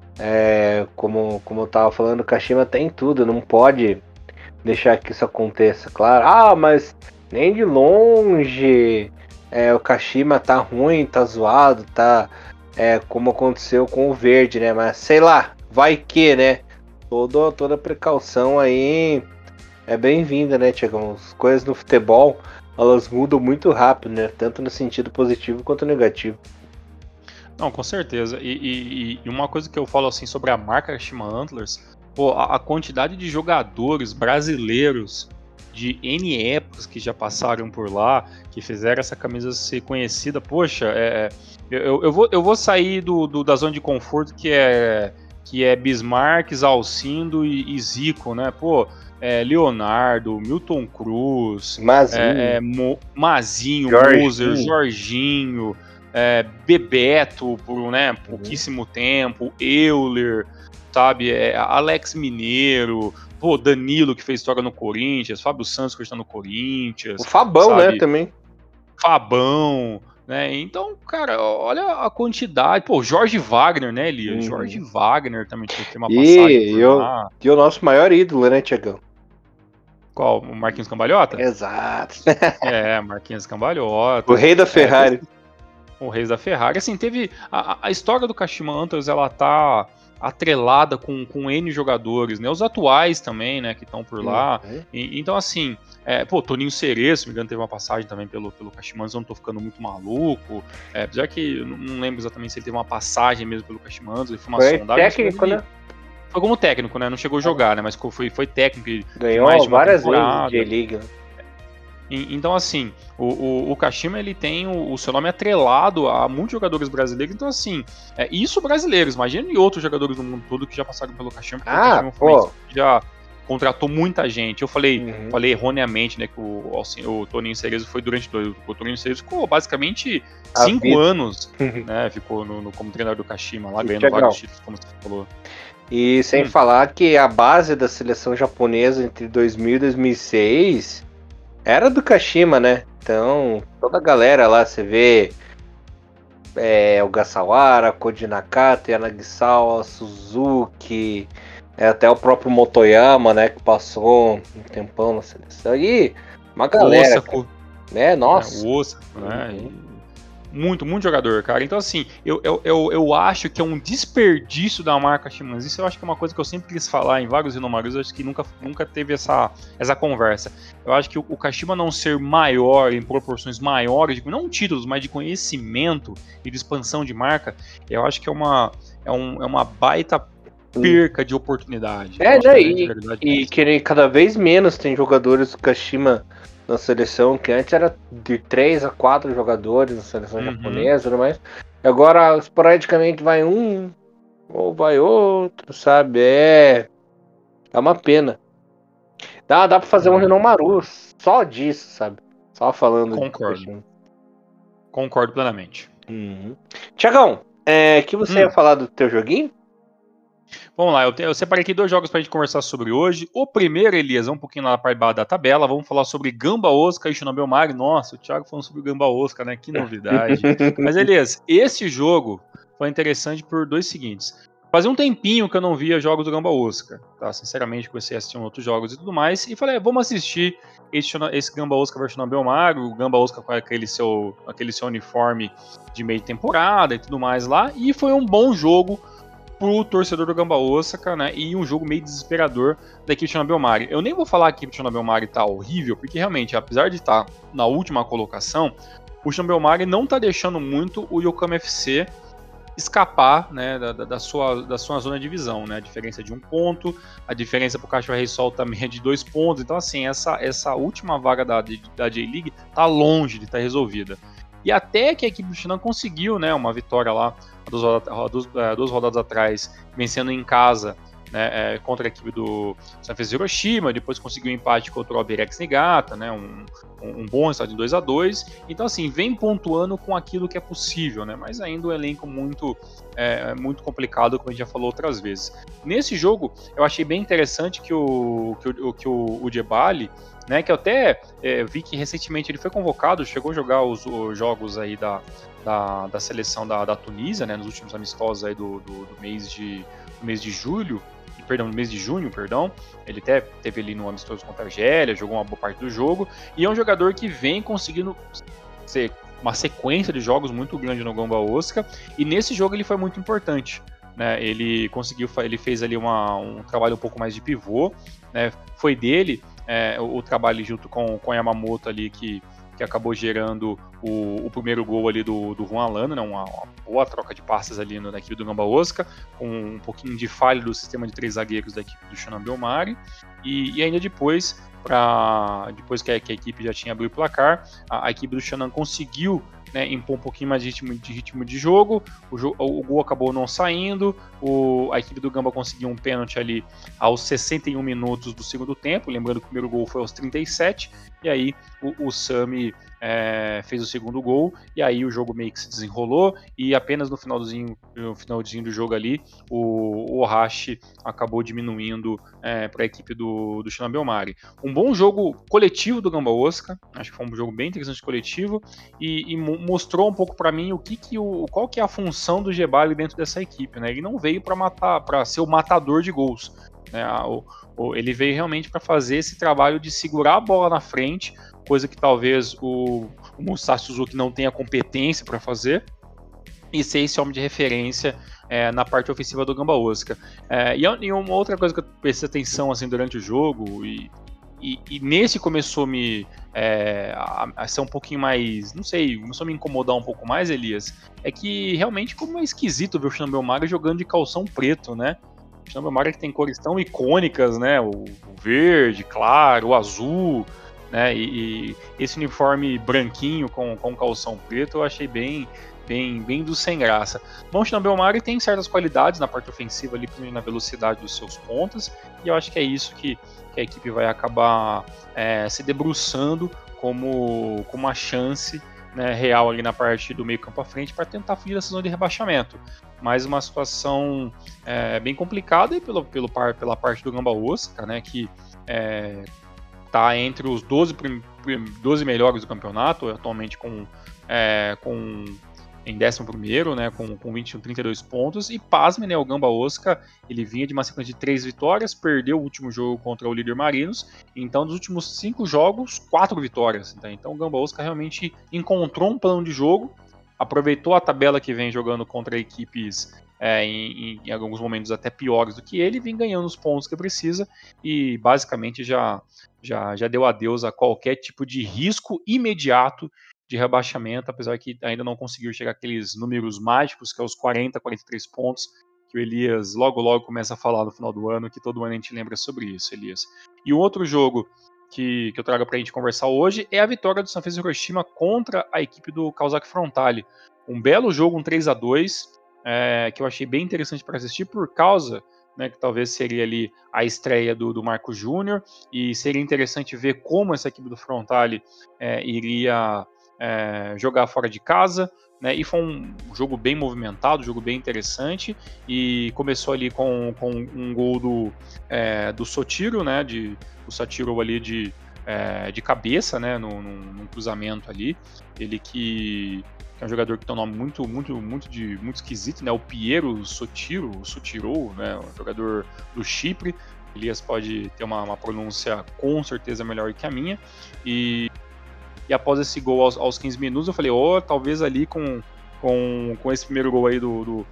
[SPEAKER 1] como eu tava falando, o Kashima tem tudo, não pode deixar que isso aconteça, claro. Mas nem de longe o Kashima tá ruim, tá zoado, tá como aconteceu com o Verde, né? Mas sei lá, vai que, né? Toda precaução aí é bem-vinda, né, Tiagão? As coisas no futebol, elas mudam muito rápido, né? Tanto no sentido positivo quanto negativo.
[SPEAKER 2] Não, com certeza. E uma coisa que eu falo assim sobre a marca Kashima Antlers, pô, a quantidade de jogadores brasileiros de N épocas que já passaram por lá, que fizeram essa camisa ser conhecida, poxa, eu vou sair da zona de conforto que é Bismarck, Alcindo e Zico, né? Pô, Leonardo, Milton Cruz, Mazinho, Moser, Jorginho, Bebeto por pouquíssimo tempo, Euler, sabe, Alex Mineiro, pô, Danilo que fez história no Corinthians, Fábio Santos que está no Corinthians,
[SPEAKER 1] o Fabão, sabe? Né, também.
[SPEAKER 2] Fabão, né? Então, cara, olha a quantidade. Pô, Jorge Wagner, né, Elias? Jorge Wagner também tem uma passagem por lá.
[SPEAKER 1] E o nosso maior ídolo, né, Tiagão?
[SPEAKER 2] Qual? O Marquinhos Cambalhota?
[SPEAKER 1] Exato.
[SPEAKER 2] Marquinhos Cambalhota.
[SPEAKER 1] O rei da Ferrari.
[SPEAKER 2] O rei da Ferrari. Assim, teve... A história do Kashima Antlers, ela tá atrelada com N jogadores, né? Os atuais também, né, que estão por lá. Então, assim, Toninho Cerezo, se me engano, teve uma passagem também pelo Kashima Antlers, eu não tô ficando muito maluco. Apesar que eu não lembro exatamente se ele teve uma passagem mesmo pelo Kashima Antlers, ele foi uma sondagem.
[SPEAKER 1] Técnico, né?
[SPEAKER 2] Foi como técnico, né? Não chegou a jogar, né? Mas foi técnico.
[SPEAKER 1] Ganhou mais de várias vezes de Liga.
[SPEAKER 2] Então, assim, o Kashima, ele tem o seu nome atrelado a muitos jogadores brasileiros. Então, assim, isso brasileiros. Imagina outros jogadores do mundo todo que já passaram pelo Kashima. Porque o Kashima já contratou muita gente. Eu falei erroneamente, né, que o Toninho Cerezo foi durante o Toninho Cerezo ficou basicamente 5 anos, né, ficou como treinador do Kashima lá, ganhando vários títulos, como você falou.
[SPEAKER 1] E sem falar que a base da seleção japonesa entre 2000 e 2006 era do Kashima, né? Então, toda a galera lá, você vê o Gasawara, Koji Nakata, Yanagisawa, Suzuki, até o próprio Motoyama, né? Que passou um tempão na seleção. E uma galera,
[SPEAKER 2] Osako,
[SPEAKER 1] né? Nossa.
[SPEAKER 2] Osako, né? Muito, muito jogador, cara. Então, assim, eu acho que é um desperdício da marca Kashima. Isso eu acho que é uma coisa que eu sempre quis falar em vários Inomarus, eu acho que nunca teve essa conversa. Eu acho que o Kashima não ser maior, em proporções maiores, não títulos, mas de conhecimento e de expansão de marca, eu acho que é uma baita perca de oportunidade. Eu acho que a grande verdade é essa.
[SPEAKER 1] Que cada vez menos tem jogadores do Kashima na seleção, que antes era de 3 a 4 jogadores na seleção japonesa e tudo mais. Agora, esporadicamente, vai um ou vai outro, sabe? É uma pena. Dá pra fazer um Renomaru só disso, sabe? Só falando de Kashima.
[SPEAKER 2] Concordo plenamente.
[SPEAKER 1] Tiagão, que você ia falar do teu joguinho?
[SPEAKER 2] Vamos lá, eu separei aqui 2 jogos pra gente conversar sobre hoje. O primeiro, Elias, um pouquinho lá na parte de baixo da tabela, vamos falar sobre Gamba Osaka e Shinobi Omari. Nossa, o Thiago falando sobre Gamba Osaka, né? Que novidade. Mas, Elias, esse jogo foi interessante por 2 seguintes. Fazia um tempinho que eu não via jogos do Gamba Osaka, tá? Sinceramente, comecei a assistir outros jogos e tudo mais, e falei, vamos assistir esse Gamba Osaka versus Shinobi Omari, o Gamba Osaka com aquele seu uniforme de meio de temporada e tudo mais lá, e foi um bom jogo pro torcedor do Gamba Osaka, né, e um jogo meio desesperador da equipe de Shinobi Omari. Eu nem vou falar que a equipe de Shinobi Omari tá horrível, porque realmente, apesar de estar na última colocação, o Shinobi Omari não tá deixando muito o Yokohama FC escapar, né, da sua zona de visão, né, a diferença de 1 ponto, a diferença pro Cachorro Rei Sol também é de 2 pontos, então assim, essa última vaga da J-League tá longe de estar resolvida. E até que a equipe do Shinhan conseguiu, né, uma vitória lá, 2 rodadas atrás, vencendo em casa, né, contra a equipe do Sanfrecce Hiroshima, depois conseguiu um empate contra o Albirex Niigata, né, um bom resultado de 2-2. Então, assim, vem pontuando com aquilo que é possível, né, mas ainda um elenco muito complicado, como a gente já falou outras vezes. Nesse jogo, eu achei bem interessante que o Jebali, né, que eu até vi que recentemente ele foi convocado, chegou a jogar os jogos aí da seleção da Tunísia, né, nos últimos amistosos aí do mês de julho, no mês de junho, ele até teve ali no amistoso contra a Argélia, jogou uma boa parte do jogo, e é um jogador que vem conseguindo ser uma sequência de jogos muito grande no Gamba Osaka, e nesse jogo ele foi muito importante, né, ele fez ali um trabalho um pouco mais de pivô, né, foi dele o trabalho junto com Yamamoto ali que acabou gerando o primeiro gol ali do Juan Alano, né, uma boa troca de passes ali na equipe do Gamba Osaka, com um pouquinho de falha do sistema de 3 zagueiros da equipe do Shinobi Omari, e ainda depois que a equipe já tinha abrido o placar, a equipe do Shannon conseguiu, né, impor um pouquinho mais de ritmo de jogo, o gol acabou não saindo, a equipe do Gamba conseguiu um pênalti ali aos 61 minutos do segundo tempo, lembrando que o primeiro gol foi aos 37, e aí o Sami fez o segundo gol, e aí o jogo meio que se desenrolou, e apenas no finalzinho do jogo ali, o Ohashi acabou diminuindo para a equipe do Shinobi Omari. Um bom jogo coletivo do Gamba Osaka, acho que foi um jogo bem interessante coletivo, e mostrou um pouco para mim qual que é a função do Jebali dentro dessa equipe, né? Ele não veio para ser o matador de gols, né? Ele veio realmente para fazer esse trabalho de segurar a bola na frente, coisa que talvez o Musashi Suzuki não tenha competência para fazer, e ser esse homem de referência na parte ofensiva do Gamba Osaka. E uma outra coisa que eu prestei atenção assim, durante o jogo, e nesse começou a ser um pouquinho mais, não sei, começou a me incomodar um pouco mais, Elias, é que realmente como é esquisito ver o Shinobi Omari jogando de calção preto, né? O Shinobi Omari que tem cores tão icônicas, né? O verde, claro, o azul, né? E esse uniforme branquinho com calção preto eu achei bem do sem graça. Bom, o Shinobi Omari tem certas qualidades na parte ofensiva ali, na velocidade dos seus pontas, e eu acho que é isso que a equipe vai acabar se debruçando como uma chance, né, real ali na parte do meio campo à frente para tentar fugir dessa zona de rebaixamento. Mas uma situação bem complicada e pela parte do Gamba Osaka, né, que está entre os 12 melhores do campeonato, atualmente em 11º, né, com 32 pontos, e pasme, né, o Gamba Osaka, ele vinha de uma sequência de 3 vitórias, perdeu o último jogo contra o líder Marinos, então dos últimos 5 jogos, 4 vitórias, então o Gamba Osaka realmente encontrou um plano de jogo, aproveitou a tabela que vem jogando contra equipes em alguns momentos até piores do que ele, vem ganhando os pontos que precisa e basicamente já deu adeus a qualquer tipo de risco imediato de rebaixamento, apesar que ainda não conseguiu chegar àqueles números mágicos, que é os 40, 43 pontos, que o Elias logo começa a falar no final do ano, que todo ano a gente lembra sobre isso, Elias. E um outro jogo que eu trago pra gente conversar hoje é a vitória do Sanfrecce Hiroshima contra a equipe do Kawasaki Frontale. Um belo jogo, um 3-2, que eu achei bem interessante para assistir por causa, né, que talvez seria ali a estreia do Marco Júnior, e seria interessante ver como essa equipe do Frontale iria jogar fora de casa, né, e foi um jogo bem movimentado, um jogo bem interessante, e começou ali com um gol do Sotiro, né, o Sotiro ali de cabeça, né, num cruzamento ali, ele que é um jogador que tem um nome muito esquisito, né? O Piero Sotiro, né? Um jogador do Chipre. Elias pode ter uma pronúncia com certeza melhor que a minha. E após esse gol aos 15 minutos, eu falei, talvez ali com esse primeiro gol aí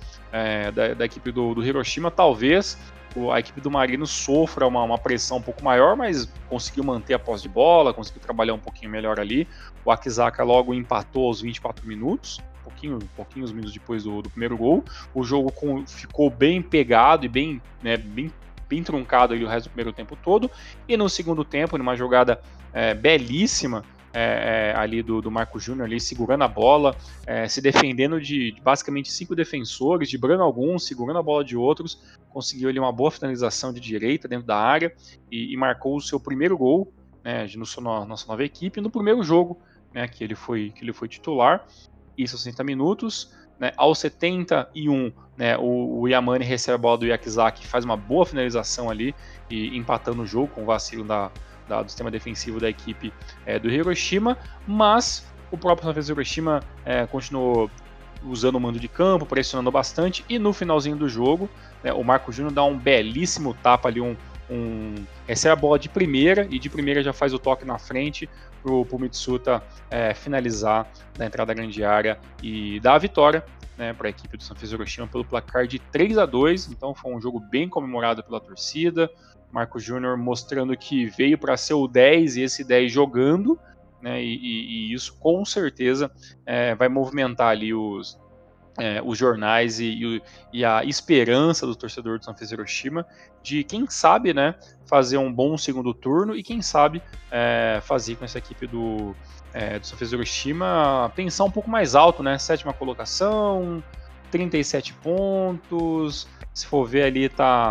[SPEAKER 2] da equipe do Hiroshima, talvez a equipe do Marino sofra uma pressão um pouco maior, mas conseguiu manter a posse de bola, conseguiu trabalhar um pouquinho melhor ali. O Akizaka logo empatou aos 24 minutos, pouquinhos minutos depois do primeiro gol. O jogo ficou bem pegado e bem truncado ali o resto do primeiro tempo todo. E no segundo tempo, numa jogada belíssima, ali do Marco Júnior, ali segurando a bola, se defendendo de basicamente 5 defensores, driblando alguns, segurando a bola de outros, conseguiu ali uma boa finalização de direita dentro da área e marcou o seu primeiro gol, né, na sua nova equipe, no primeiro jogo, né, que ele foi titular, isso 60 minutos, né, aos 71, né, o Yamane recebe a bola do Yakizaki, faz uma boa finalização ali e empatando o jogo com o vacilo do sistema defensivo da equipe do Hiroshima, mas o próprio Sanfrecce Hiroshima continuou usando o mando de campo, pressionando bastante, e no finalzinho do jogo, né, o Marco Júnior dá um belíssimo tapa ali, recebe a bola de primeira, e de primeira já faz o toque na frente pro Mitsuta finalizar na entrada da grande área e dar a vitória, né, para a equipe do Sanfrecce Hiroshima pelo placar de 3-2, então foi um jogo bem comemorado pela torcida. Marco Júnior mostrando que veio para ser o 10 e esse 10 jogando, né, e isso com certeza vai movimentar ali os jornais e a esperança do torcedor do Sanfrecce Hiroshima de, quem sabe, né, fazer um bom segundo turno e quem sabe fazer com essa equipe do Sanfrecce Hiroshima pensar um pouco mais alto, né, 7ª colocação, 37 pontos, se for ver ali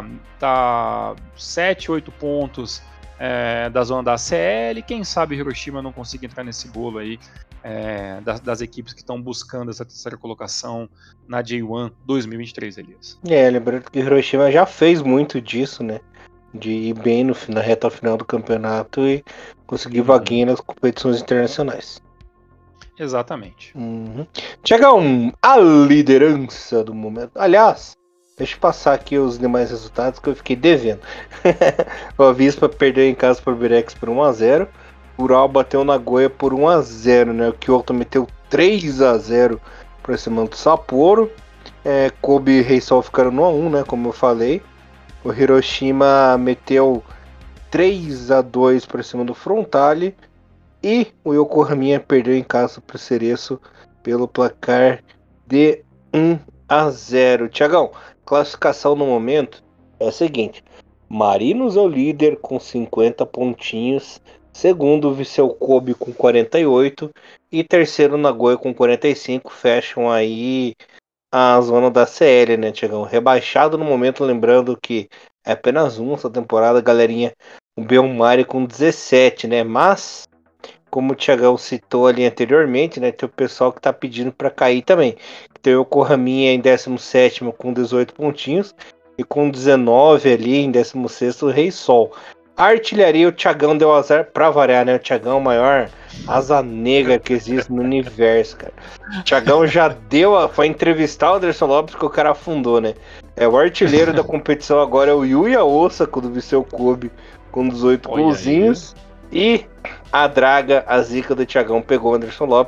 [SPEAKER 2] tá 7, 8 pontos da zona da CL, quem sabe Hiroshima não consiga entrar nesse bolo aí das equipes que estão buscando essa 3ª colocação na J1 2023, Elias.
[SPEAKER 1] Lembrando que Hiroshima já fez muito disso, né, de ir bem na reta final do campeonato e conseguir vaguinha nas competições internacionais.
[SPEAKER 2] Exatamente.
[SPEAKER 1] Tiagão, a liderança do momento. Aliás, deixa eu passar aqui os demais resultados que eu fiquei devendo. O Avispa perdeu em casa por Birex por 1-0. O Ural bateu na Nagoya por 1-0, né? O Kyoto meteu 3-0 para cima do Sapporo. Kobe e Reysol ficaram no 1-1, né? Como eu falei. O Hiroshima meteu 3-2 para cima do Frontale. E o Yokohama perdeu em casa para o Cereço pelo placar de 1-0. Tiagão, classificação no momento é a seguinte: Marinos é o líder com 50 pontinhos, segundo o Viseu Kobe com 48 e terceiro Nagoya com 45. Fecham aí a zona da CL, né, Tiagão? Rebaixado no momento, lembrando que é apenas essa temporada, galerinha. O Belmari com 17, né? Mas, como o Tiagão citou ali anteriormente, né, tem o pessoal que tá pedindo para cair também. Tem o Yokohama em 17º com 18 pontinhos e com 19 ali em 16º o Reysol. A artilharia, o Tiagão deu azar pra variar, né? O Tiagão é o maior asa negra que existe no universo, cara. O Tiagão já foi entrevistar o Anderson Lopes que o cara afundou, né? O artilheiro da competição agora é o Yuya Osaka do Viseu Kobe com 18 golzinhos. E a draga, a zica do Tiagão, pegou o Anderson Lopes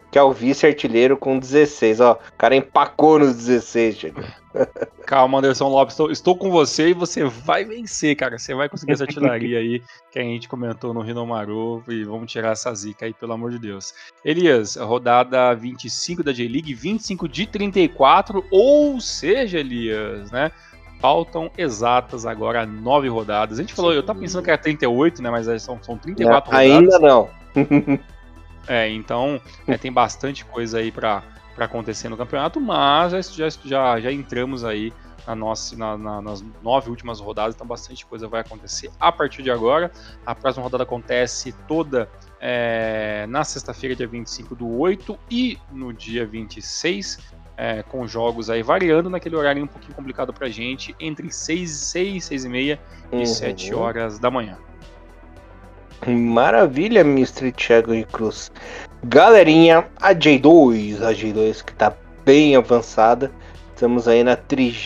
[SPEAKER 1] que é o vice-artilheiro com 16. Ó, o cara empacou nos 16, Thiago.
[SPEAKER 2] Calma, Anderson Lopes, estou com você e você vai vencer, cara. Você vai conseguir essa artilharia aí que a gente comentou no Rinomaru e vamos tirar essa zica aí, pelo amor de Deus. Elias, rodada 25 da J-League, 25 de 34, ou seja, Elias, né? Faltam exatas agora 9 rodadas. A gente falou, eu tava pensando que era 38, né? Mas são 34 rodadas.
[SPEAKER 1] Ainda não.
[SPEAKER 2] Então tem bastante coisa aí para acontecer no campeonato, mas já entramos aí nas 9 últimas rodadas, então bastante coisa vai acontecer a partir de agora. A próxima rodada acontece toda na sexta-feira, dia 25/8 e no dia 26, com jogos aí variando naquele horário um pouquinho complicado pra gente, entre 6h30 e 7 horas da manhã.
[SPEAKER 1] Maravilha, Mr. Thiago e Cruz. Galerinha, a J2 que tá bem avançada. Estamos aí na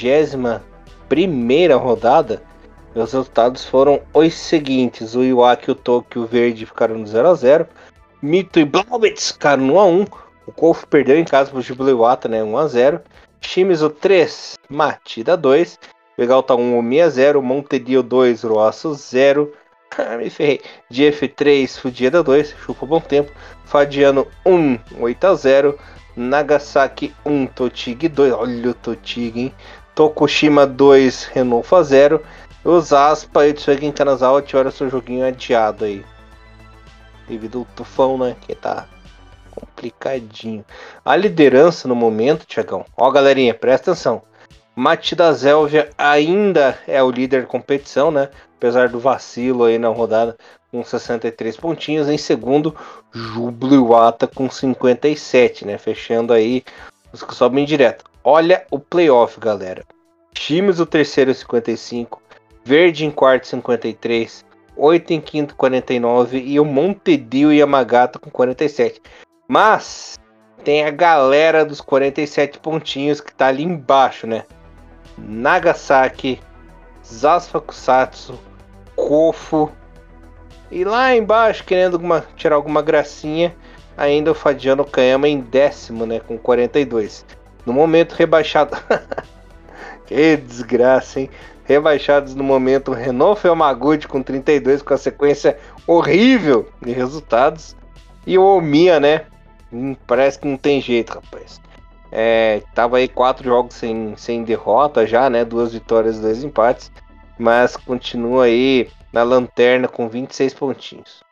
[SPEAKER 1] 31ª rodada. Os resultados foram os seguintes: o Iwaki, o Toki e o Verde ficaram no 0x0. Mito e Blaubitz ficaram no 1x1. O Kofu perdeu em casa pro Jubilee-Iwata, né? 1x0. Shimizu 3, Matida 2. Vegalta 1, Omiya 0. Montedio 2, Roaço 0. Me ferrei. GF3, Fudieda 2, chupa bom tempo. Fadiano 1, 8x0. Nagasaki 1, Totig 2. Olha o Totig, hein? Tokushima 2, Renova 0. Os Aspa e Tsuegen Kanazawa tiveram seu joguinho adiado aí, devido ao tufão, né? Que tá complicadinho. A liderança no momento, Thiagão. Ó, galerinha, presta atenção. Matida Zélvia ainda é o líder da competição, né? Apesar do vacilo aí na rodada, com 63 pontinhos. Em segundo, Jubilee-Iwata com 57, né? Fechando aí os que sobem direto. Olha o playoff, galera. Shimizu o terceiro, 55. Verde em quarto, 53. 8 em quinto, 49. E o Montedio e Yamagata com 47. Mas tem a galera dos 47 pontinhos que tá ali embaixo, né? Nagasaki, Zasfakusatsu, Kofu. E lá embaixo, querendo tirar alguma gracinha, ainda o Fadiano Kayama em décimo, né? Com 42. No momento rebaixado. Que desgraça, hein? Rebaixados no momento Renofa Yamaguchi com 32, com a sequência horrível de resultados. E o Omiya, né? Parece que não tem jeito, rapaz. Tava aí 4 jogos sem derrota já, né? 2 vitórias, 2 empates. Mas continua aí na lanterna com 26 pontinhos.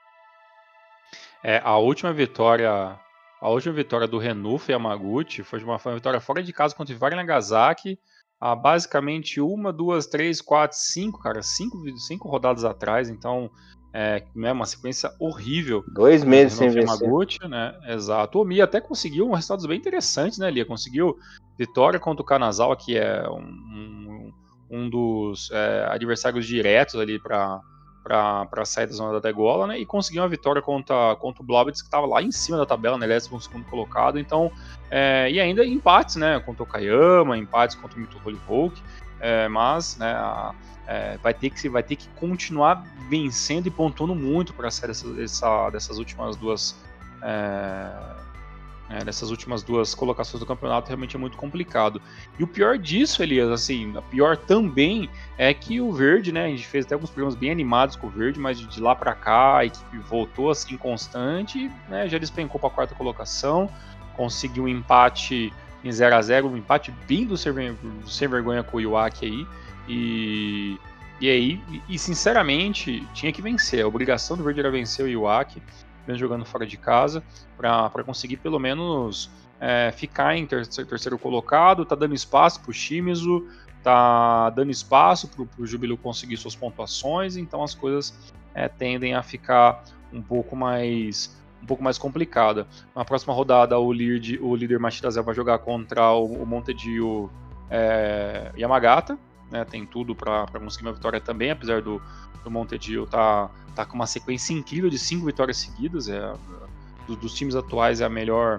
[SPEAKER 2] A última vitória do Renofa Yamaguchi foi uma vitória fora de casa contra o Iwari Nagasaki. Basicamente 1, 2, 3, 4, 5, cara, 5 rodadas atrás, então é uma sequência horrível.
[SPEAKER 1] 2 meses sem vencer.
[SPEAKER 2] Yamaguchi, né? Exato. O Omiya até conseguiu resultados bem interessantes, né, Lia? Conseguiu vitória contra o Kanazawa, que é um dos adversários diretos ali para sair da zona da degola, né? E conseguiu uma vitória contra o Blaubitz, que estava lá em cima da tabela, né? 12º colocado. Então, e ainda empates, né? Contra o Kayama, empates contra o Mito Holy Hulk. Mas, né? Vai ter que continuar vencendo e pontuando muito para sair dessas últimas duas. Dessas últimas 2 colocações do campeonato. Realmente é muito complicado. E o pior disso, Elias, assim, a pior também é que o Verde, né, a gente fez até alguns programas bem animados com o Verde, mas de lá para cá a equipe voltou assim constante, né, já despencou para a 4ª colocação, conseguiu um empate em 0x0, um empate bem do sem vergonha com o Iwaki aí, e sinceramente tinha que vencer. A obrigação do Verde era vencer o Iwaki, mesmo jogando fora de casa, para conseguir pelo menos ficar em terceiro colocado. Tá dando espaço pro Shimizu, tá dando espaço pro Jubilee conseguir suas pontuações, então as coisas tendem a ficar um pouco mais complicada. Na próxima rodada o líder Matida Zé vai jogar contra o Montedio Yamagata, né, tem tudo para conseguir uma vitória também, apesar do Montedio tá com uma sequência incrível de 5 vitórias seguidas. Dos times atuais é a melhor,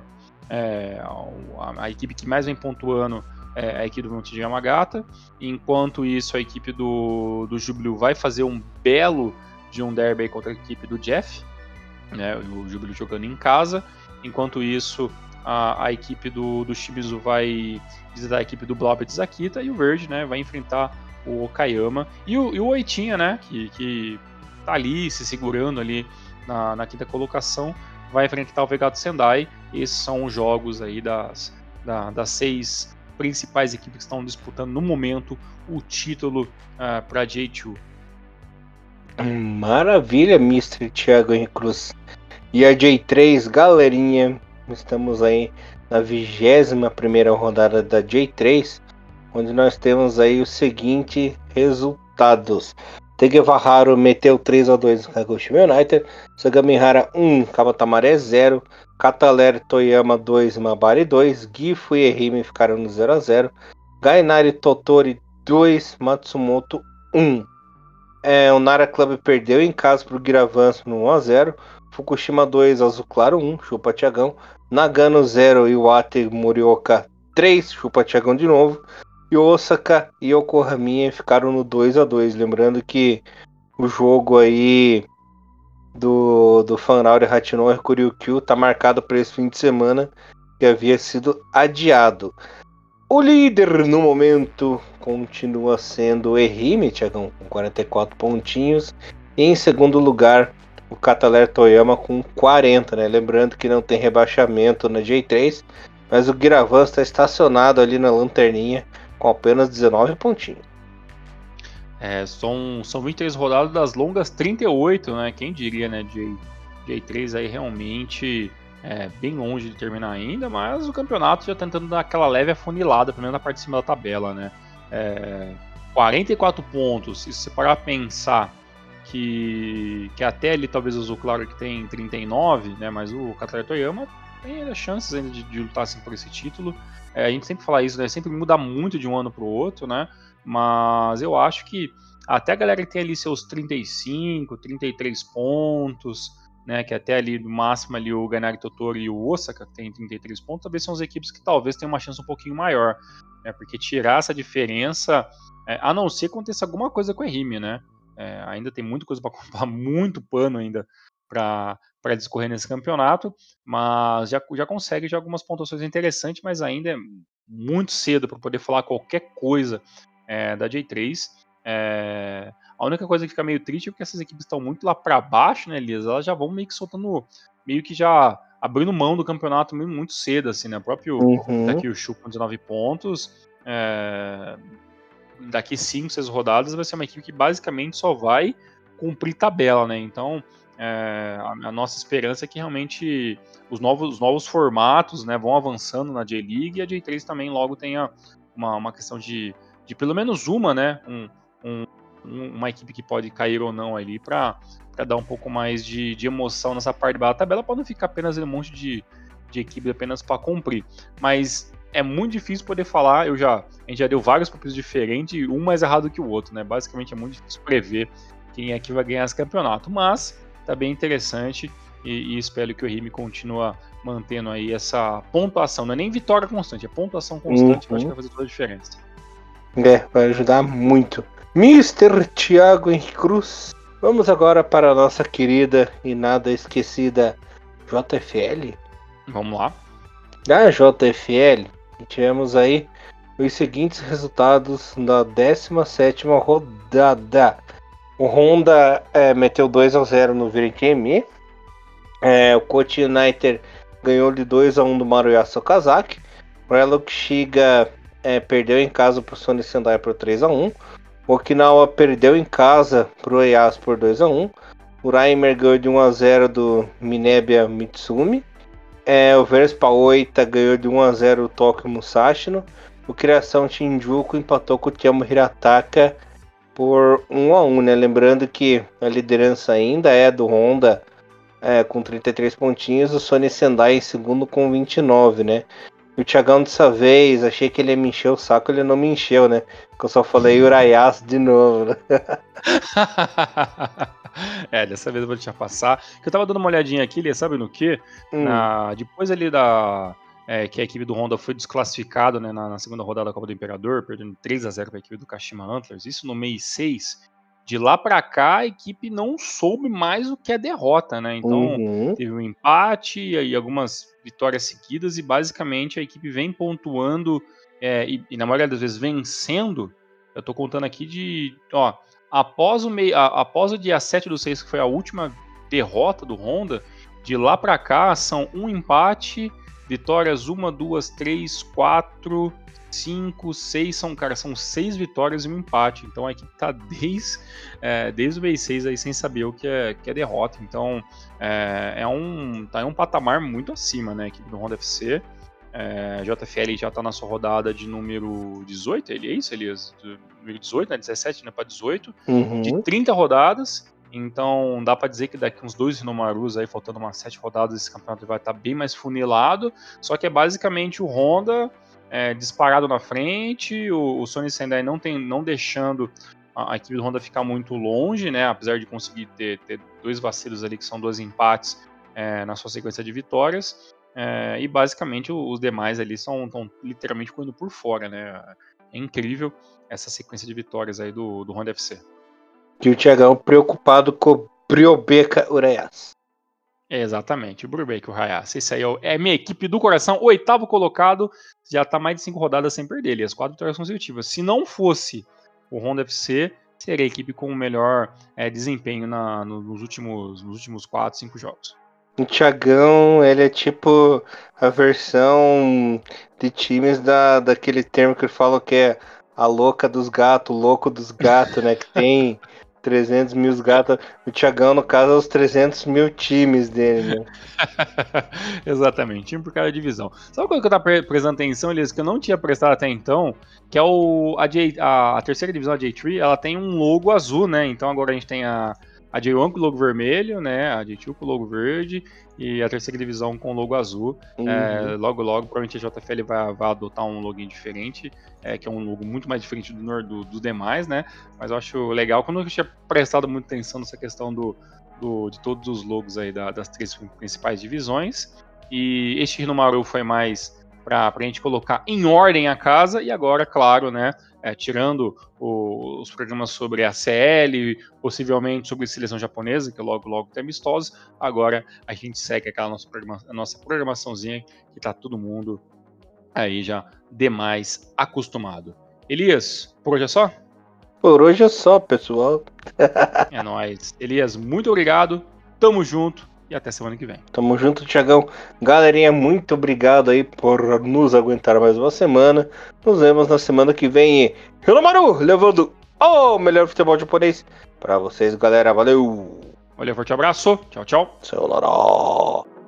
[SPEAKER 2] a equipe que mais vem pontuando é a equipe do Montedio Yamagata. Enquanto isso, a equipe do Jubilee vai fazer um belo de um derby contra a equipe do Jeff, né, o Jubilee jogando em casa. Enquanto isso, a equipe do Shimizu vai visitar a equipe do Blaubeat Akita, e o verde, né, vai enfrentar o Okayama. E o Oitinha, né, que tá ali se segurando ali na quinta colocação, vai enfrentar o Vegato Sendai. Esses são os jogos aí das 6 principais equipes que estão disputando no momento o título para J2.
[SPEAKER 1] Maravilha, Mr. Thiago Henrique Cruz. E a J3, galerinha, estamos aí na 21ª rodada da J3, onde nós temos aí os seguintes resultados. Tegevaharu meteu 3-2 no Kagoshima United, Sagamihara 1, Kabatamare 0, Cataler Toyama 2, Mabari 2, Gifu e Ehime ficaram no 0-0, Gainari Totori 2, Matsumoto 1. O Nara Club perdeu em casa para o Giravanço no 1-0, Fukushima 2, Azul Claro 1, chupa Tiagão, Nagano 0, Iwate Morioka 3, chupa Tiagão de novo, e Osaka e Yokohama ficaram no 2-2. Lembrando que o jogo aí do Fanauri Hachinohe Kuryukyu tá marcado para esse fim de semana, que havia sido adiado. O líder no momento continua sendo o Ehime, Thiagão, com 44 pontinhos. E em segundo lugar, o Cataler Toyama com 40, né? Lembrando que não tem rebaixamento na J3, mas o Giravan está estacionado ali na lanterninha com apenas 19 pontinhos.
[SPEAKER 2] São 23 rodadas das longas 38, né? Quem diria, né? J3 aí realmente bem longe de terminar ainda, mas o campeonato já tentando dar aquela leve afunilada, pelo menos na parte de cima da tabela, né? 44 pontos, e se você parar a pensar que até ali talvez o Azul Claro que tem 39, né? Mas o Cataler Toyama tem ainda chances ainda de lutar assim, por esse título. A gente sempre fala isso, né? Sempre muda muito de um ano para o outro, né? Mas eu acho que até a galera que tem ali seus 35, 33 pontos, né, que até ali no máximo ali o Gainari Totori e o Osaka tem 33 pontos, talvez são as equipes que talvez tenham uma chance um pouquinho maior, né, porque tirar essa diferença, a não ser que aconteça alguma coisa com o Ehime, né, ainda tem muita coisa para comprar, muito pano ainda para discorrer nesse campeonato, mas já consegue já algumas pontuações interessantes, mas ainda é muito cedo para poder falar qualquer coisa da J3. A única coisa que fica meio triste é que essas equipes estão muito lá para baixo, né, Elias? Elas já vão meio que soltando, meio que já abrindo mão do campeonato muito cedo, assim, né? O próprio Takeuchu com 19 pontos, daqui 5, 6 rodadas vai ser uma equipe que basicamente só vai cumprir tabela, né? Então, a nossa esperança é que realmente os novos formatos, né, vão avançando na J-League, e a J3 também logo tenha uma questão de pelo menos uma, né, uma equipe que pode cair ou não ali para dar um pouco mais de emoção nessa parte da tabela, para não ficar apenas um monte de equipe apenas para cumprir. Mas é muito difícil poder falar, a gente já deu vários palpites diferentes, um mais errado que o outro, né? Basicamente é muito difícil prever quem é que vai ganhar esse campeonato, mas tá bem interessante e espero que o Ehime continue mantendo aí essa pontuação, não é nem vitória constante, é pontuação constante, que eu acho que vai fazer toda a diferença.
[SPEAKER 1] Vai ajudar muito. Mr. Thiago Henrique Cruz, vamos agora para a nossa querida e nada esquecida JFL.
[SPEAKER 2] Vamos lá.
[SPEAKER 1] Da JFL, tivemos aí os seguintes resultados da 17ª rodada. O Honda meteu 2-0 no Virikemi. O Kochi United ganhou de 2-1 do Maruyasu Okazaki. O Relok Shiga perdeu em casa para o Sony Sendai por 3-1. O Okinawa perdeu em casa para o Eyas por 2-1. O Raimer ganhou de 1-0 do Minebia Mitsumi. O Verspa Oita ganhou de 1-0 o Tokyo Musashino. O Criação Shinjuku empatou com o Tiamo Hirataka por 1-1, né? Lembrando que a liderança ainda é do Honda com 33 pontinhos, o Sony Sendai em segundo com 29, né? E o Thiagão dessa vez, achei que ele ia me encher o saco, ele não me encheu, né? Porque eu só falei Urayasu de novo, né?
[SPEAKER 2] Dessa vez eu vou deixar passar. Eu tava dando uma olhadinha aqui, ele sabe no quê? Depois ali que a equipe do Honda foi desclassificada, né, na segunda rodada da Copa do Imperador, perdendo 3-0 para a equipe do Kashima Antlers, isso no mês 6 de lá para cá a equipe não soube mais o que é derrota, né? Então teve um empate e algumas vitórias seguidas e basicamente a equipe vem pontuando e na maioria das vezes vencendo. Eu tô contando aqui após o dia 7/6, que foi a última derrota do Honda, de lá para cá são um empate, vitórias 1, 2, 3, 4, 5, 6, são 6 vitórias e um empate. Então a equipe tá desde o mês 6 aí sem saber o que é derrota. Então tá em um patamar muito acima, né? A equipe do Honda FC. JFL já tá na sua rodada de número 18, é isso, Elias? Número 18, né? 17, né? Para 18, de 30 rodadas. Então dá para dizer que daqui uns 2 Hinomarus aí, faltando umas 7 rodadas, esse campeonato vai estar bem mais funilado. Só que é basicamente o Honda disparado na frente, o Sony Sendai não deixando a equipe do Honda ficar muito longe, né? Apesar de conseguir ter 2 vacilos ali, que são 2 empates na sua sequência de vitórias. E basicamente os demais ali estão literalmente correndo por fora, né? É incrível essa sequência de vitórias aí do Honda FC.
[SPEAKER 1] E o Thiagão preocupado com o Briobeka Urayas.
[SPEAKER 2] Exatamente, o Briobeka Urayas. Esse aí é minha equipe do coração, 8º colocado, já tá mais de 5 rodadas sem perder, e as 4 vitórias consecutivas. Se não fosse o Honda FC, seria a equipe com o melhor desempenho nos últimos 4, 5 jogos.
[SPEAKER 1] O Thiagão, ele é tipo a versão de times daquele termo que falam que é a louca dos gatos, o louco dos gatos, né? Que tem 300 mil gatos. O Thiagão, no caso, é os 300 mil times dele, né?
[SPEAKER 2] Exatamente, time por cada divisão. Sabe uma coisa que eu tava prestando atenção, Elias, que eu não tinha prestado até então? Que é a terceira divisão, a J3, ela tem um logo azul, né? Então agora a gente tem a J1 com o logo vermelho, né? A J2 com o logo verde e a terceira divisão com o logo azul. Logo, provavelmente a JFL vai adotar um login diferente, que é um logo muito mais diferente dos demais, né? Mas eu acho legal, quando eu tinha prestado muita atenção nessa questão de todos os logos aí das 3 principais divisões. E este Hinomaru foi mais para a gente colocar em ordem a casa, e agora, claro, né? Tirando os programas sobre a CL, possivelmente sobre a seleção japonesa, que logo tem amistosos, agora a gente segue aquela nossa programaçãozinha que tá todo mundo aí já demais acostumado. Elias, por hoje é só?
[SPEAKER 1] Por hoje é só, pessoal.
[SPEAKER 2] É nóis. Elias, muito obrigado, tamo junto e até semana que vem.
[SPEAKER 1] Tamo junto, Thiagão. Galerinha, muito obrigado aí por nos aguentar mais uma semana. Nos vemos na semana que vem em Hinomaru, levando o melhor futebol japonês pra vocês, galera. Valeu!
[SPEAKER 2] Valeu, forte abraço. Tchau, tchau.
[SPEAKER 1] Sayonara.